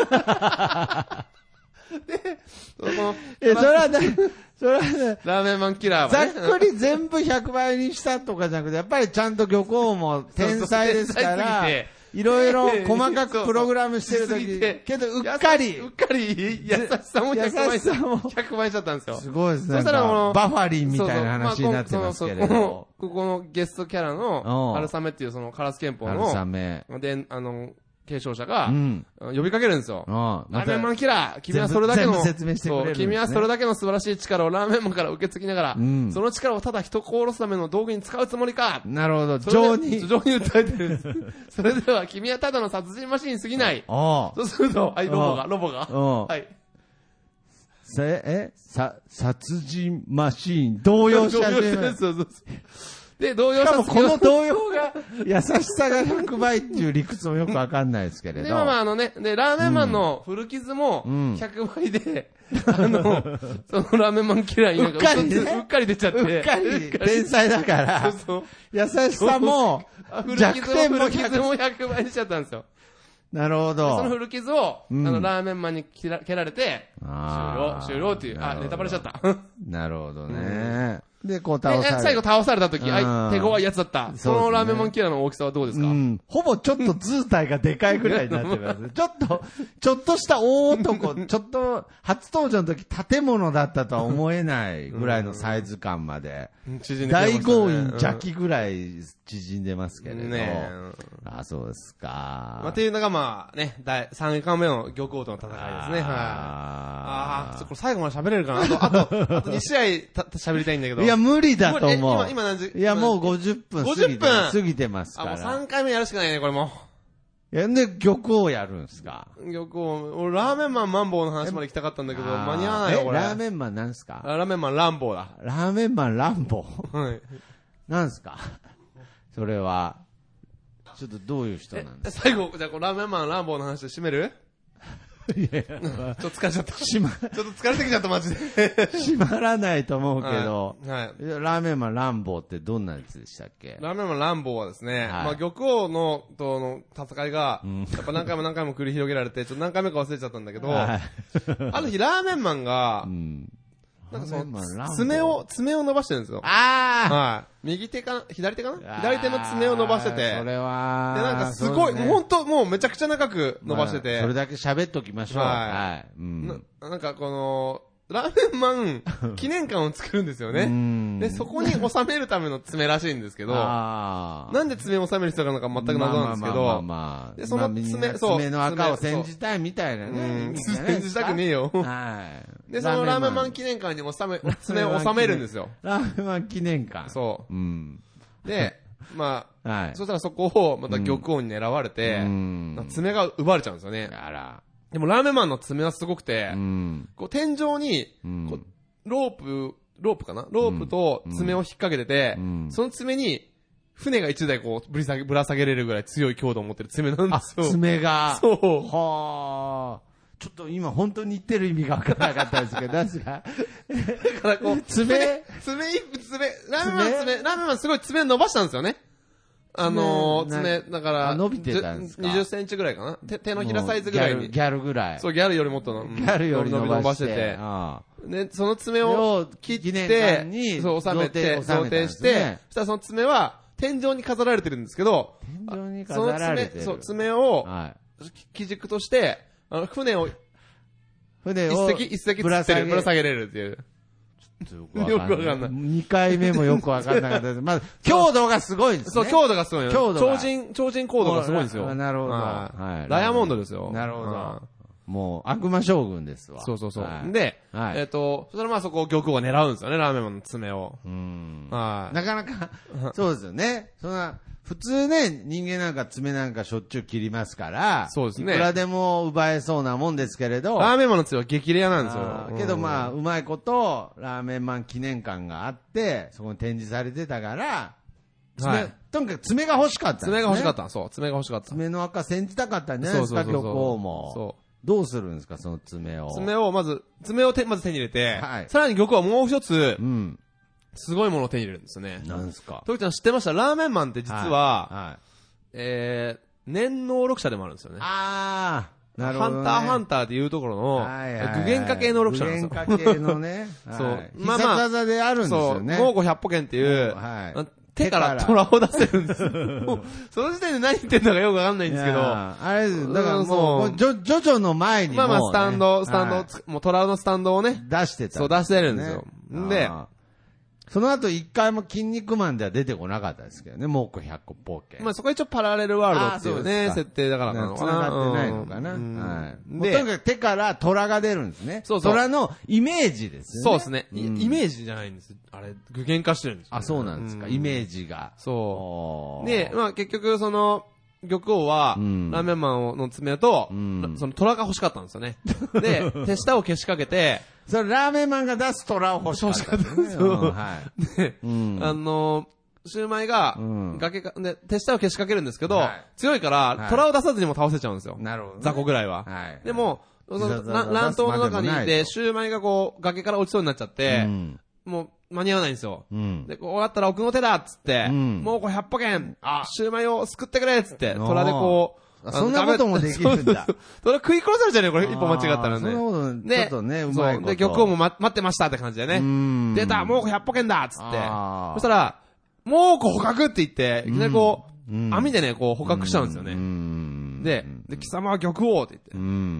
その、 え、それはね、それはね、 ラーメンマンキラーは、 ね、ざっくり全部ひゃくばいにしたとかじゃなくて、やっぱりちゃんと漁港も天才ですから、いろいろ細かくプログラムしてるとき、けどうっかり、 うっかり優しさもひゃくばい、ひゃくばいしちゃったんですよ。 すごいですね。 そしたらこの、 バファリンみたいな話になってますけれど。 ここのゲストキャラの、春雨っていうそのカラス憲法の、 春雨。 で、あの、継承者が、うん、呼びかけるんですよ。ラーメンマンキラー、君はそれだけの、 説明してくれるんですね、 君はそれだけの素晴らしい力をラーメンマンから受け継ぎながら、うん、その力をただ人を殺すための道具に使うつもりか。 なるほど、情に。 情に訴えてるんです。それでは君はただの殺人マシンに過ぎない。そうすると、はい、ロボが、ロボが。はい。 せ、え、さ、殺人マシーン、動揺し始める。そうそうそう。 で、動揺した。 しかもこの動揺が、優しさがひゃくばいっていう理屈もよくわかんないですけれど。 で、まあまああのね、で、ラーメンマンの古傷もひゃくばいで、うん、あの、そのラーメンマン嫌いになんかうっかり、ね、うっかり出ちゃって。 うっかり、天才だから、そうそう優しさも、弱点も古傷もひゃくばいにしちゃったんですよ。 なるほど。 その古傷を、うん、あの、ラーメンマンに蹴ら、蹴られて、終了、終了っていう、あ、ネタバレしちゃった。 なるほどね。うん、で、こう倒され最後倒された時、あ、手強いやつだった。そのラーメンマンキラーの大きさはどうですか？うん。 ほぼちょっと図体がでかいぐらいになってます。ちょっと、ちょっとした大男、ちょっと、初登場の時建物だったとは思えないぐらいのサイズ感まで。 縮んで大豪院邪気ぐらい縮んでますけれど。ねあ、そうですか。 まあ、っていうのがまあね、第さんかんめの玉王との戦いですね。はい。ああ、ちょっと最後まで喋れるかなあと、あと、あとに試合喋りたいんだけど。 いや、無理だと思う。 今、今何時いや、もうごじゅっぷん過ぎて。ごじゅっぷん過ぎてますから。 あ、もうさんかいめやるしかないね、これも。 いや、で、玉王やるんすか？ 玉王、俺、ラーメンマンマンボウの話まで行きたかったんだけど、間に合わないよ、これ。 ラーメンマンなんすか？ ラーメンマンランボーだ。 ラーメンマンランボーはい。 なんすかそれは。ちょっとどういう人なんですか？ 最後、じゃあ、ラーメンマンランボーの話で締める？ いやいや、 ちょっと疲れちゃった。 しま、ちょっと疲れてきちゃった、マジで。 閉まらないと思うけど、 はい。はい、 ラーメンマンランボーってどんなやつでしたっけ？ ラーメンマンランボーはですね、はい、まあ、玉王の、との戦いが、うん、やっぱ何回も何回も繰り広げられて、ちょっと何回目か忘れちゃったんだけど、はい、ある日ラーメンマンが、うんなんかその、爪を、爪を伸ばしてるんですよ。 ああはい。右手かな左手かな左手の爪を伸ばしてて。 それは。 で、なんかすごい、ね、もうほんと、もうめちゃくちゃ長く伸ばしてて。まあ、 それだけ喋っときましょう。はい。はい、 うん、な, なんかこの、ラーメンマン記念館を作るんですよね。で、そこに収めるための爪らしいんですけど、なんで爪を収める必要があるのか全く謎なんですけど、まあまあまあ、で、その爪、そう。 爪の赤を煎じたいみたいなね。 煎じたくねえよ。はい。で、そのラーメンマン記念館に収め、爪を収めるんですよ。 ラーメンマン記念館。 そう。うん。で、まあ、はい、そしたらそこをまた玉王に狙われて、爪が奪われちゃうんですよね。 あら。 でもラーメンマンの爪はすごくて、うん、こう天井に、こうロープ、ロープかなロープと爪を引っ掛けてて、うん、その爪に船が一台こうぶり下げ、ぶら下げれるぐらい強い強度を持ってる爪なんですよ。 爪が。 そう。 はあ。ちょっと今本当に言ってる意味が分からなかったんですけど、確か。 だからこう、爪爪、爪、ラーメンマン爪、ラーメンマンすごい爪伸ばしたんですよね。 あのー、爪、だから、 伸びてたんですか ? にじゅっセンチぐらいかな手、手のひらサイズぐらいに。 ギャルぐらい。 そう、ギャルよりもっとの。 ギャルより伸ばしてて。で、その爪を切って、そう、収めて、贈呈して、そしたらその爪は、天井に飾られてるんですけど、 天井に飾られてる。 その爪、そう、爪を、基軸として、あの、船を、 船を、 一隻、一隻つってる、ぶら下げれるっていう。よくわかんない。 二回目もよくわかんなかったです。まず、強度がすごいんですね。 そう、強度がすごい。 強度超人、超人高度がすごいんですよ。 なるほど。 はい。ダイヤモンドですよ。 なるほど。もう、悪魔将軍ですわ。 そうそうそう。で、えっと、そしたらまあそこを玉王が狙うんですよね、ラーメンマンの爪を。 うん。はい。なかなか、そうですよね。そんな、普通ね、人間なんか爪なんかしょっちゅう切りますから、 そうですね。 いくらでも奪えそうなもんですけれど。 ラーメンマンの爪は激レアなんですよ。 けどまあ、うまいこと、ラーメンマン記念館があって、そこに展示されてたから、はい、とにかく爪が欲しかった、ね。 爪が欲しかった。そう、爪が欲しかった。 爪の赤煎じたかったんじゃないですか、玉王も。そう。どうするんですか、その爪を。 爪を、まず、爪を手、まず手に入れて、はい、さらに玉王はもう一つ、うん。すごいものを手に入れるんですよね。 なんですか。 トキちゃん知ってました？ラーメンマンって実は、はいはい、えー、念能力者でもあるんですよね。 ああ、なるほど、ね。 ハンターハンターでいうところの、はいはいはい、具現化系能力者なんですよ。 具現化系のね。 そう。はい、 まあまあ。必殺技であるんですよね。 そう。ごうごひゃっぽけんっていう、はい、手から虎を出せるんですよ。その時点で何言ってんのかよくわかんないんですけど。 あれ、だからもう、ジョジョジョの前にも、ね。 まあまあ、スタンド、スタンド、はい、もう虎のスタンドをね。 出してた、 ね。そう、出してるんですよ。で、 その後一回も筋肉マンでは出てこなかったですけどね、猛虎ひゃっこポーケ。 まあそこは一応パラレルワールドっていうね、設定だからなのかな。 繋がってないのかな。うん、はい。で、とにかく手から虎が出るんですね。そうそう。虎のイメージですね。 そうですね、うん。イメージじゃないんです。あれ、具現化してるんです、ね。 あ、そうなんですか。うん、イメージが。 そう。で、まあ結局その、玉王は、うん、ラーメンマンの爪と、うん、その虎が欲しかったんですよね。で、手下をけしかけて、 それラーメンマンが出す虎を欲しかったんですね。そう。 はい。で、うん、あのー、シューマイが、崖か、で、手下をけしかけるんですけど、はい、強いから、虎を出さずにも倒せちゃうんですよ。なるほど、ね。雑魚ぐらいは。はい。でも、その、乱闘の中にいて、シューマイがこう、崖から落ちそうになっちゃって、うん、もう、間に合わないんですよ。うん、で、こうやったら奥の手だっつって、うん、もうこれひゃっぽけん、シューマイを救ってくれっつって、虎でこう、 そんなこともできるんだ。 それ食い殺されちゃうね、これ、一歩間違ったらね。 そんなこと、ちょっとね、うまいこと。 で、玉王も待ってましたって感じでね。出た、もうひゃっぽけんだっつって。そしたら、もうこう捕獲って言って、いきなりこう、網でね、こう捕獲しちゃうんですよね。で、で、貴様は玉王って言って、うん、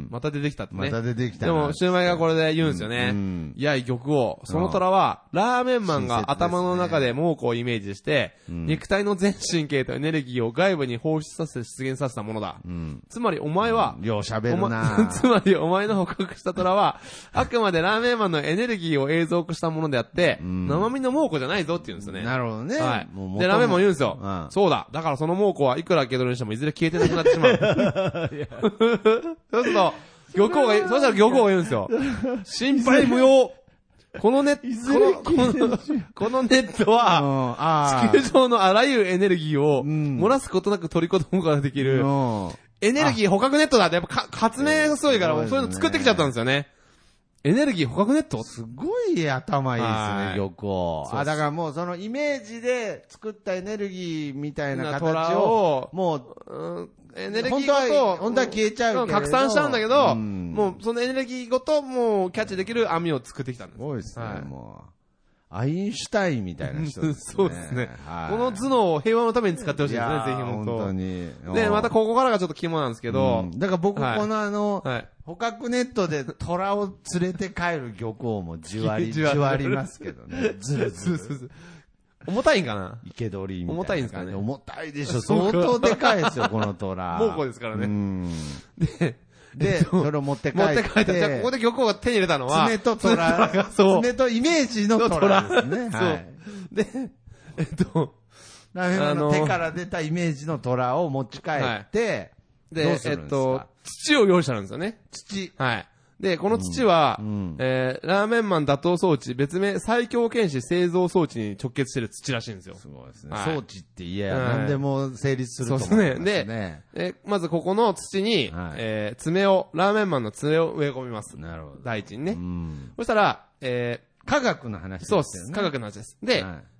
また出てきたってね。 また出てきた。 でも、シューマイがこれで言うんですよね。うん、いや、玉王。その虎は、ラーメンマンが頭の中で猛虎をイメージして、うん、肉体の全神経とエネルギーを外部に放出させて出現させたものだ。うん、つまり、お前は、 よう喋るなつまり、お前の捕獲した虎は、あくまでラーメンマンのエネルギーを映像化したものであって、うん、生身の猛虎じゃないぞって言うんですよね。 なるほどね。 はい。で、ラーメンマン言うんですよ。うん、そうだ。だからその猛虎はいくら毛取りにしてもいずれ消えてなくなってしまう。そうすると、玉王が、そうしたら玉王が言うんですよ。心配無用。このネット、この、このネットは、地球上のあらゆるエネルギーを漏らすことなく取り込むことができる、エネルギー捕獲ネットだって、やっぱ発明がすごいから、そういうの作ってきちゃったんですよね。エネルギー捕獲ネットすごい頭いいですね、玉王。あ、だからもうそのイメージで作ったエネルギーみたいな形を、もう、 エネルギーごと、 本当は消えちゃうけど。 拡散したんだけど、うん、もうそのエネルギーごと、もうキャッチできる網を作ってきたんです。 すごいですね、はい、もう。アインシュタインみたいな人ですね。 そうですね。はい、この頭脳を平和のために使ってほしいですね、ぜひ本当。本当に。で、またここからがちょっと肝なんですけど。うん、 だから僕、はい、このあの、はい、捕獲ネットで虎を連れて帰る玉王もじわり、じわりますけどね。ずるずる。ずるずる重たいんかな生け捕りみたいな。 重たいんですかね重たいでしょ。相当でかいですよ、この虎。 猛虎ですからね。うん。 で、で、それを持って帰って。持って帰って。 じゃあここで玉王が手に入れたのは、 爪と虎。そう。爪とイメージの虎ですね。 はい。で、えっと、 ラーメンマンの手から出たイメージの虎を持ち帰って、で、えっと、 土を用意したんですよね。 土。 はい。で、この土は、うんうん、えー、ラーメンマン打倒装置、別名最強剣士製造装置に直結してる土らしいんですよ。 すごいですね。はい、装置って言えば何でも成立すると思うんですね。そうですね。 で、えー、まずここの土に、はい、えー、爪を、ラーメンマンの爪を植え込みます。 なるほど。 第一にね。うん、そしたら、えー、科学の話ですよね。 そうです。科学の話です。で、はい、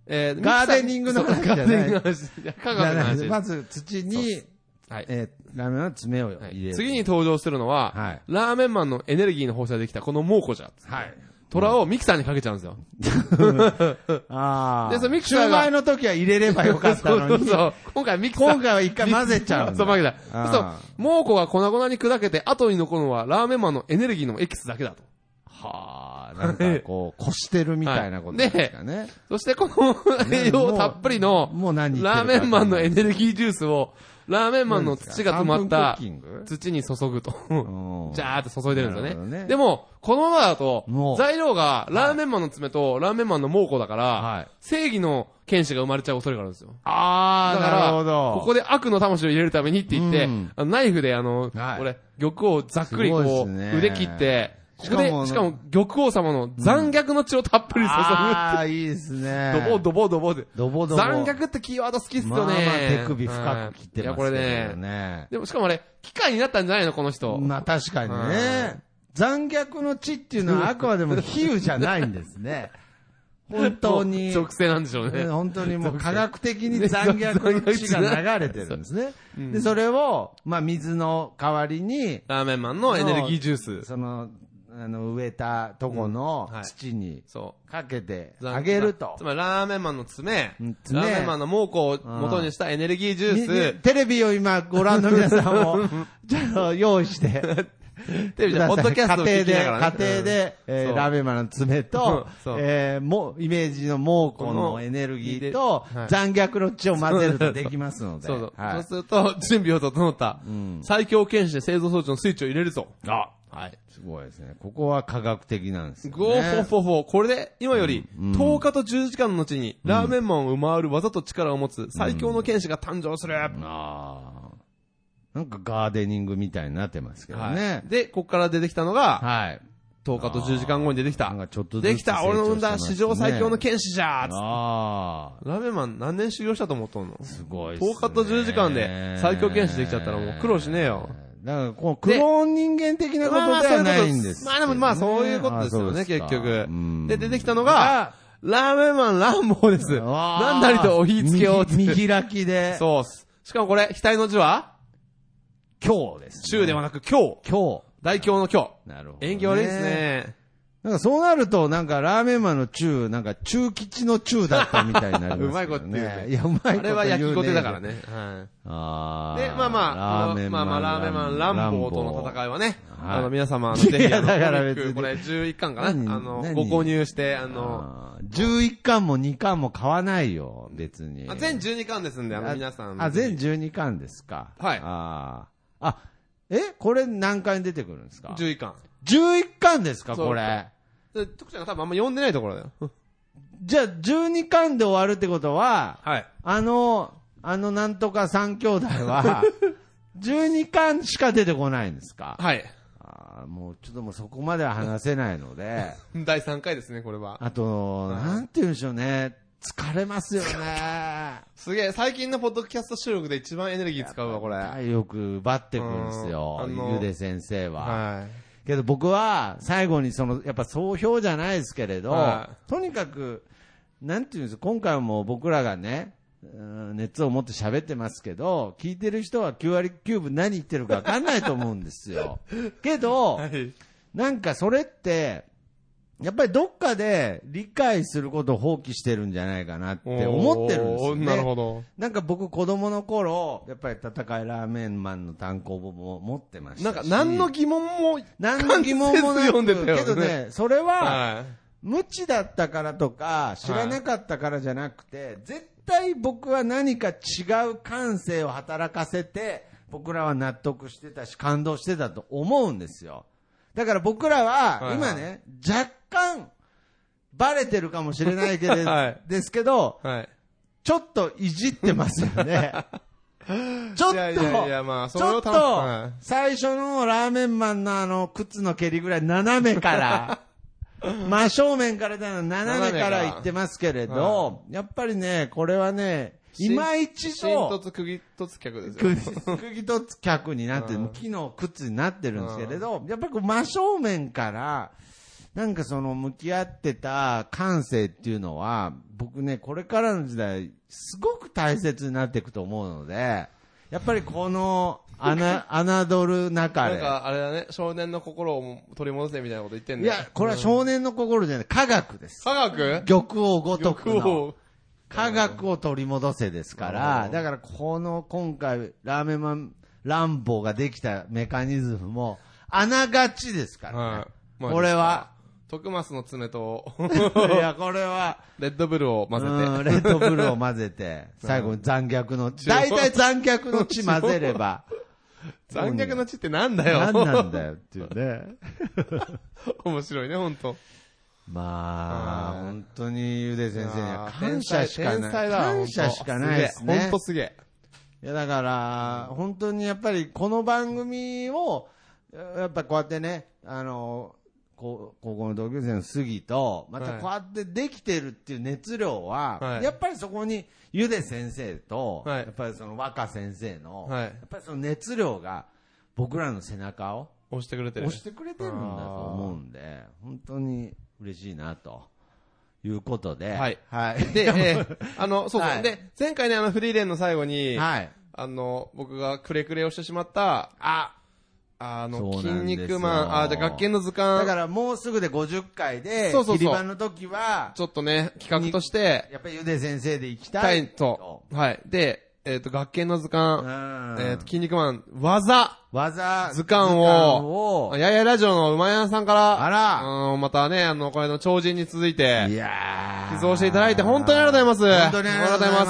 えー、 ガーデニングの話じゃない。 ガーデニングの話。科学の話。 まず土に、はい、えー、ラーメンマンの爪を入れる、はい。 次に登場するのは、はい、ラーメンマンのエネルギーの放射でできたこの蒙古じゃ。はい。虎をミキサーにかけちゃうんですよ。 ああ。で、そのミキサーが。シューマイの時は入れればよかったのに。そうそう。 今回ミキサー。 今回は一回混ぜちゃうんだ。 そう、混ぜた。そう。蒙古が粉々に砕けて、後に残るのはラーメンマンのエネルギーのエキスだけだと。 はあ、なんかこう、こしてるみたいなことですかね。はい、 そしてこの栄養たっぷりの、もう何ラーメンマンのエネルギージュースを、ラーメンマンの土が詰まった土に注ぐと。ジャーって注いでるんですよね。ねでも、このままだと、材料がラーメンマンの爪とラーメンマンの蒙古だから、はい、正義の剣士が生まれちゃう恐れがあるんですよ。 ああ、なるほど。 ここで悪の魂を入れるためにって言って、うん、あのナイフであの、はい、俺、玉をざっくりこう、ね、腕切って、ここで、しかも、玉王様の残虐の血をたっぷり注ぐ。 ああ、いいですね。 ドボドボドボで。 ドボドボ。 残虐ってキーワード好きっすよね。まあまあ手首深く切ってますけどね。いや、これね。 でもしかもあれ、機械になったんじゃないのこの人。 まあ確かにね。残虐の血っていうのはあくまでも比喩じゃないんですね。本当に。 直性なんでしょうね。 本当にもう科学的に残虐の血が流れてるんですね。で、それを、まあ水の代わりに。 ラーメンマンのエネルギージュース。 その、あの、植えたとこの土にかけてあげると。 つまり、ラーメンマンの爪、ラーメンマンの蒙古を元にしたエネルギージュース。 テレビを今ご覧の皆さんも、ちょっと用意して、 テレビじゃ、ポッドキャストを聞きながらね。 家庭で、えー、ラーメンマンの爪と、えー、も、イメージの蒙古のエネルギーと、残虐の血を混ぜるとできますので。 そうそう。そうすると、準備を整った、最強剣士で製造装置のスイッチを入れると。 あはい。すごいですね。ここは科学的なんですよね。 ゴーフォフォフォ。これで、今より、とおかとじゅうじかんの後に、ラーメンマンを上回る技と力を持つ最強の剣士が誕生する。ああ。なんかガーデニングみたいになってますけどね。 はい、で、ここから出てきたのが、はい。とおかとじゅうじかんごに出てきた。なんかちょっとずつ、ね、できた俺の生んだ史上最強の剣士じゃーつって。ああ。ラーメンマン何年修行したと思っとんのすごいっすね。 とおかとじゅうじかんで最強剣士できちゃったらもう苦労しねえよ。 だから、こう、クローン人間的なことではないんです。 まあでもまあそういうことですよね、結局。で、出てきたのが、ラーメンマンランボーです。なんだりとお火つけを。 見開きで。 そうっす。しかもこれ、額の字は今日です、ね。 中ではなく今日。 今日。 大凶の今日。 なるほど、 ね。縁起悪いですね。 なんかそうなると、なんかラーメンマンの中、なんか中吉の中だったみたいになりますね。 うまいこと言うね。 いや、うまいこと言うね。 あれは焼きごてだからね。はい。 ああ。 で、まあまあ、まあまあ、ラーメンマンランボーとの戦いはね、あの、皆様、ぜひ、あの、だから別にこれじゅういっかんかな。あの、ご購入して、あの、 じゅういっかんもにかんも買わないよ、別に。 全じゅうにかんですんで、あの、皆さん。 あ、全じゅうにかんですか。 はい。 ああ。あ、えこれ何回出てくるんですか ?じゅういっかん。 じゅういっかんですかこれ。 徳ちゃんが多分あんま読んでないところだよ。 じゃあ、じゅうにかんで終わるってことは、 はい。 あの、あのなんとか三兄弟は、じゅうにかんしか出てこないんですかはい。 あもうちょっともうそこまでは話せないので。 だいさんかいですね、これは。 あと、なんて言うんでしょうね。疲れますよね。 すげえ、最近のポッドキャスト収録で一番エネルギー使うわ、これ。 体力奪ってくるんですよ、ゆで先生は。はい。けど僕は最後にその、やっぱ総評じゃないですけれど、はい、とにかく、なんていうんですか、今回も僕らがね、熱を持って喋ってますけど、聞いてる人はきゅうわりきゅうぶ何言ってるか分かんないと思うんですよ。けど、はい、なんかそれって、やっぱりどっかで理解することを放棄してるんじゃないかなって思ってるんですよね。 なるほど。 なんか僕子供の頃、やっぱり戦いラーメンマンの単行本も持ってましたし。 なんか何の疑問も、 何の疑問もなく、 読んでたよね。 けどね、それは、無知だったからとか、知らなかったからじゃなくて、絶対僕は何か違う感性を働かせて、僕らは納得してたし、感動してたと思うんですよ。だから僕らは、今ね、若干、バレてるかもしれないけど、はい、ですけど、はい、ちょっといじってますよね。ちょっと、いやいやいやまあ、ちょっと、はい、最初のラーメンマンのあの、靴の蹴りぐらい斜めから、真正面からだの斜めから言ってますけれど、やっぱりね、これはね、今一度、 新突釘突客ですよ。 釘突客になってる、木の靴になってるんですけれど、やっぱりこう真正面から、 なんかその向き合ってた感性っていうのは、僕ね、これからの時代、すごく大切になっていくと思うので、やっぱりこの、あな、侮る中で。 なんか、あれだね、少年の心を取り戻せみたいなこと言ってんね。 いや、これは少年の心じゃない、科学です。 科学？ 玉をごとくの。科学を取り戻せですから、だからこの今回、ラーメンマン乱暴ができたメカニズムも、あながちですからね。はい、まあ、これは。 徳マスの爪と、 いや、これは、 レッドブルを混ぜて。 うん、レッドブルを混ぜて、最後に残虐の、大体残虐の血混ぜれば。 残虐の血ってなんだよ。 なんなんだよっていうね。 面白いね、ほんと。 まあ、本当にゆで先生には感謝しかない。感謝しかないですね。 ほんとすげえ。 いや、だから、本当にやっぱりこの番組を、やっぱこうやってね、あの、高校の同級生の杉と、またこうやってできてるっていう熱量は、はい、やっぱりそこにゆで先生と、はい、やっぱりその若先生の、はい、やっぱりその熱量が僕らの背中を押してくれてる。 押してくれてるんだと思うんで、本当に嬉しいなと。いうことで。 はい。 はい。 で、えー、あの、そうそう。はい、で、前回ね、あの、フリーレンの最後に、はい。あの、僕がクレクレをしてしまった、あ、あの、筋肉マン、あ、じゃ学研の図鑑。 だからもうすぐでごじゅっかいで、そうそうそう。切り板の時は、 ちょっとね、企画として、 やっぱりゆで先生で行きたいと。はい。で、えっ、ー、と、学研の図鑑、えっ、ー、と、筋肉マン、技、 技、 図鑑を、ややラジオのうまやんさんから、 あら、 うん、またね、あの、これの超人に続いて、 いや寄贈していただいて、本当にありがとうございます。 本当にありがとうございます。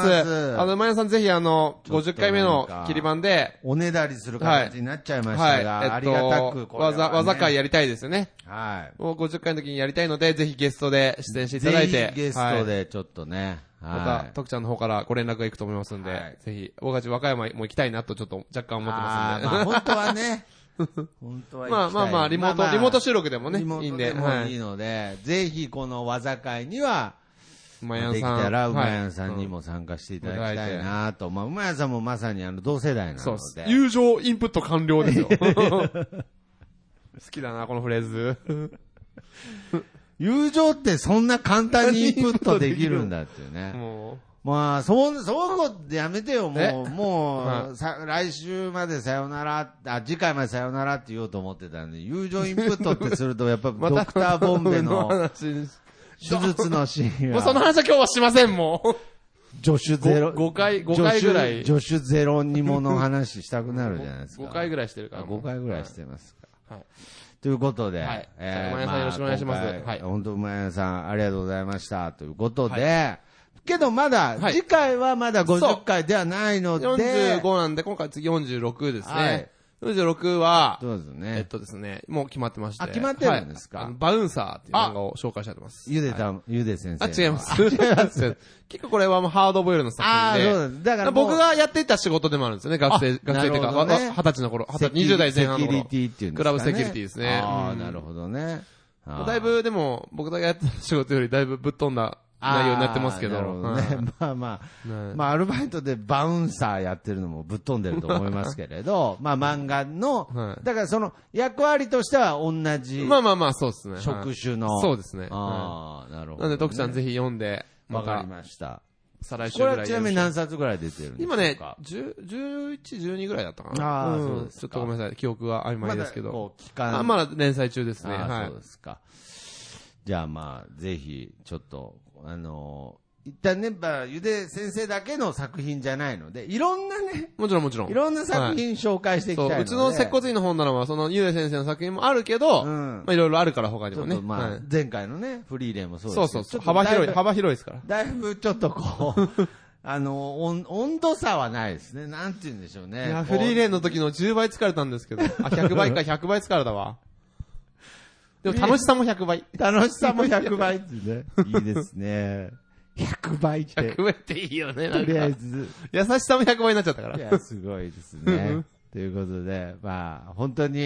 あの、うまやんさんぜひ、あの、ごじゅっかいめの切り板で、 おねだりする形になっちゃいましたが、はいはい、えっと、ありがたく、これは、ね、 技、技会やりたいですよね。 はい。 もうごじゅっかいの時にやりたいので、ぜひゲストで出演していただいて、 ぜひゲストでちょっとね、はいまた、徳ちゃんの方からご連絡が行くと思いますんで、はい、ぜひ、僕たち和歌山も行きたいなとちょっと若干思ってますんで。 まあ、本当はね、本当は行きたい。 まあまあまあ、リモート、まあまあ、リモート収録でもね、いいんで。 リモートでもいいので、はい、ぜひこの技会には、 うまやんさん。 できたら、うまやんさんにも参加していただきたいなと。まあ、うまやんさんもまさにあの、同世代なので。そうです。 友情インプット完了ですよ。好きだな、このフレーズ。 友情ってそんな簡単にインプットできるんだっていうね。もうまあ、そう、そういうことやめてよ、もう、もう、はい、さ、来週までさよなら、あ、次回までさよならって言おうと思ってたんで、友情インプットってすると、やっぱ、ドクターボンベの、手術のシーンもうその話は今日はしません、もう。 助手ゼロ。 ごかい、ごかいぐらい。 助手ゼロにもの話したくなるじゃないですか。 ごかいぐらいしてるから。 ごかいぐらいしてますか。はい。ということで、はい。 えー、うまやさんよろしくお願いします。はい。 本当うまやさんありがとうございました。ということで、けどまだ、次回はまだごじゅっかいではないので。 よんじゅうごなんで、今回次よんじゅうろくですね。はい。よんじゅうろくは、 そうですね。 えっとですね、もう決まってまして。 あ、決まってるんですか、はい、 バウンサーっていう漫画を紹介してます。 ゆでた、ゆで先生。 あ、違います。違います。結構これはもうハードボイルの作品で。あ、そうです。だから僕がやっていた仕事でもあるんですよね、学生、学生っていうか、二十歳の頃、にじゅう代前半の頃。セキュリティっていうんですかね。クラブセキュリティですね。 ああ、なるほどね。 だいぶ、でも、僕がやってた仕事よりだいぶぶっ飛んだ内容になってますけど。 なるほどね。まあまあ、まあアルバイトでバウンサーやってるのもぶっ飛んでると思いますけれど、まあ漫画の、だからその役割としては同じ。 まあまあまあ、そうですね。 職種の。 そうですね。 ああ、なるほど。 なんで、徳ちゃんぜひ読んで。 わかりました。 再来週ぐらい。 これはちなみに何冊ぐらい出てるんですか？ 今ね、じゅう、じゅういち、じゅうにぐらいだったかな。ああ、そうですか。ちょっとごめんなさい。記憶は曖昧ですけど。 こう、期間。 あ、まだ連載中ですね。 はい。そうですか。じゃあまあ、ぜひ、ちょっと、あのー、一旦ね、まあ、ゆで先生だけの作品じゃないので、いろんなね、 もちろんもちろん。 いろんな作品紹介していきたいので、はい、 うちの接骨院の本棚は、そのゆで先生の作品もあるけど、うん、まあいろいろあるから他にもね。 まあ、はい、前回のね、フリーレンもそうですそうそうそう。幅広い、幅広いですから。 だいぶちょっとこう、あの、温、温度差はないですね。なんて言うんでしょうね。 いや、フリーレンの時のじゅうばい疲れたんですけど、あ、ひゃくばいかひゃくばい疲れたわ。でも楽しさもひゃくばい。 楽しさもひゃくばいってね。いいですね。ひゃくばいって。 ひゃくばいっていいよね、 とりあえず。 優しさもひゃくばいになっちゃったから。 いや、すごいですね。ということで、まあ、本当に、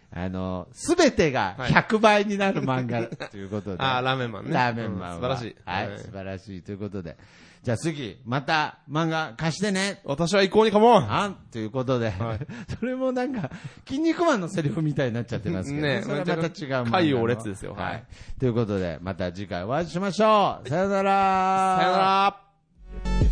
あの、すべてがひゃくばいになる漫画ということで。 あ、ラーメンマンね。 ラーメンマンは、 うん、素晴らしい。 はい、はい、素晴らしいということで。じゃあ次、また漫画貸してね。 私は行こうにかも。 あんということで、はい、それもなんか、筋肉マンのセリフみたいになっちゃってますけどね。それはまた違う漫画の。 回を列ですよ。 はい。ということで、また次回お会いしましょう。さよなら。 さよなら。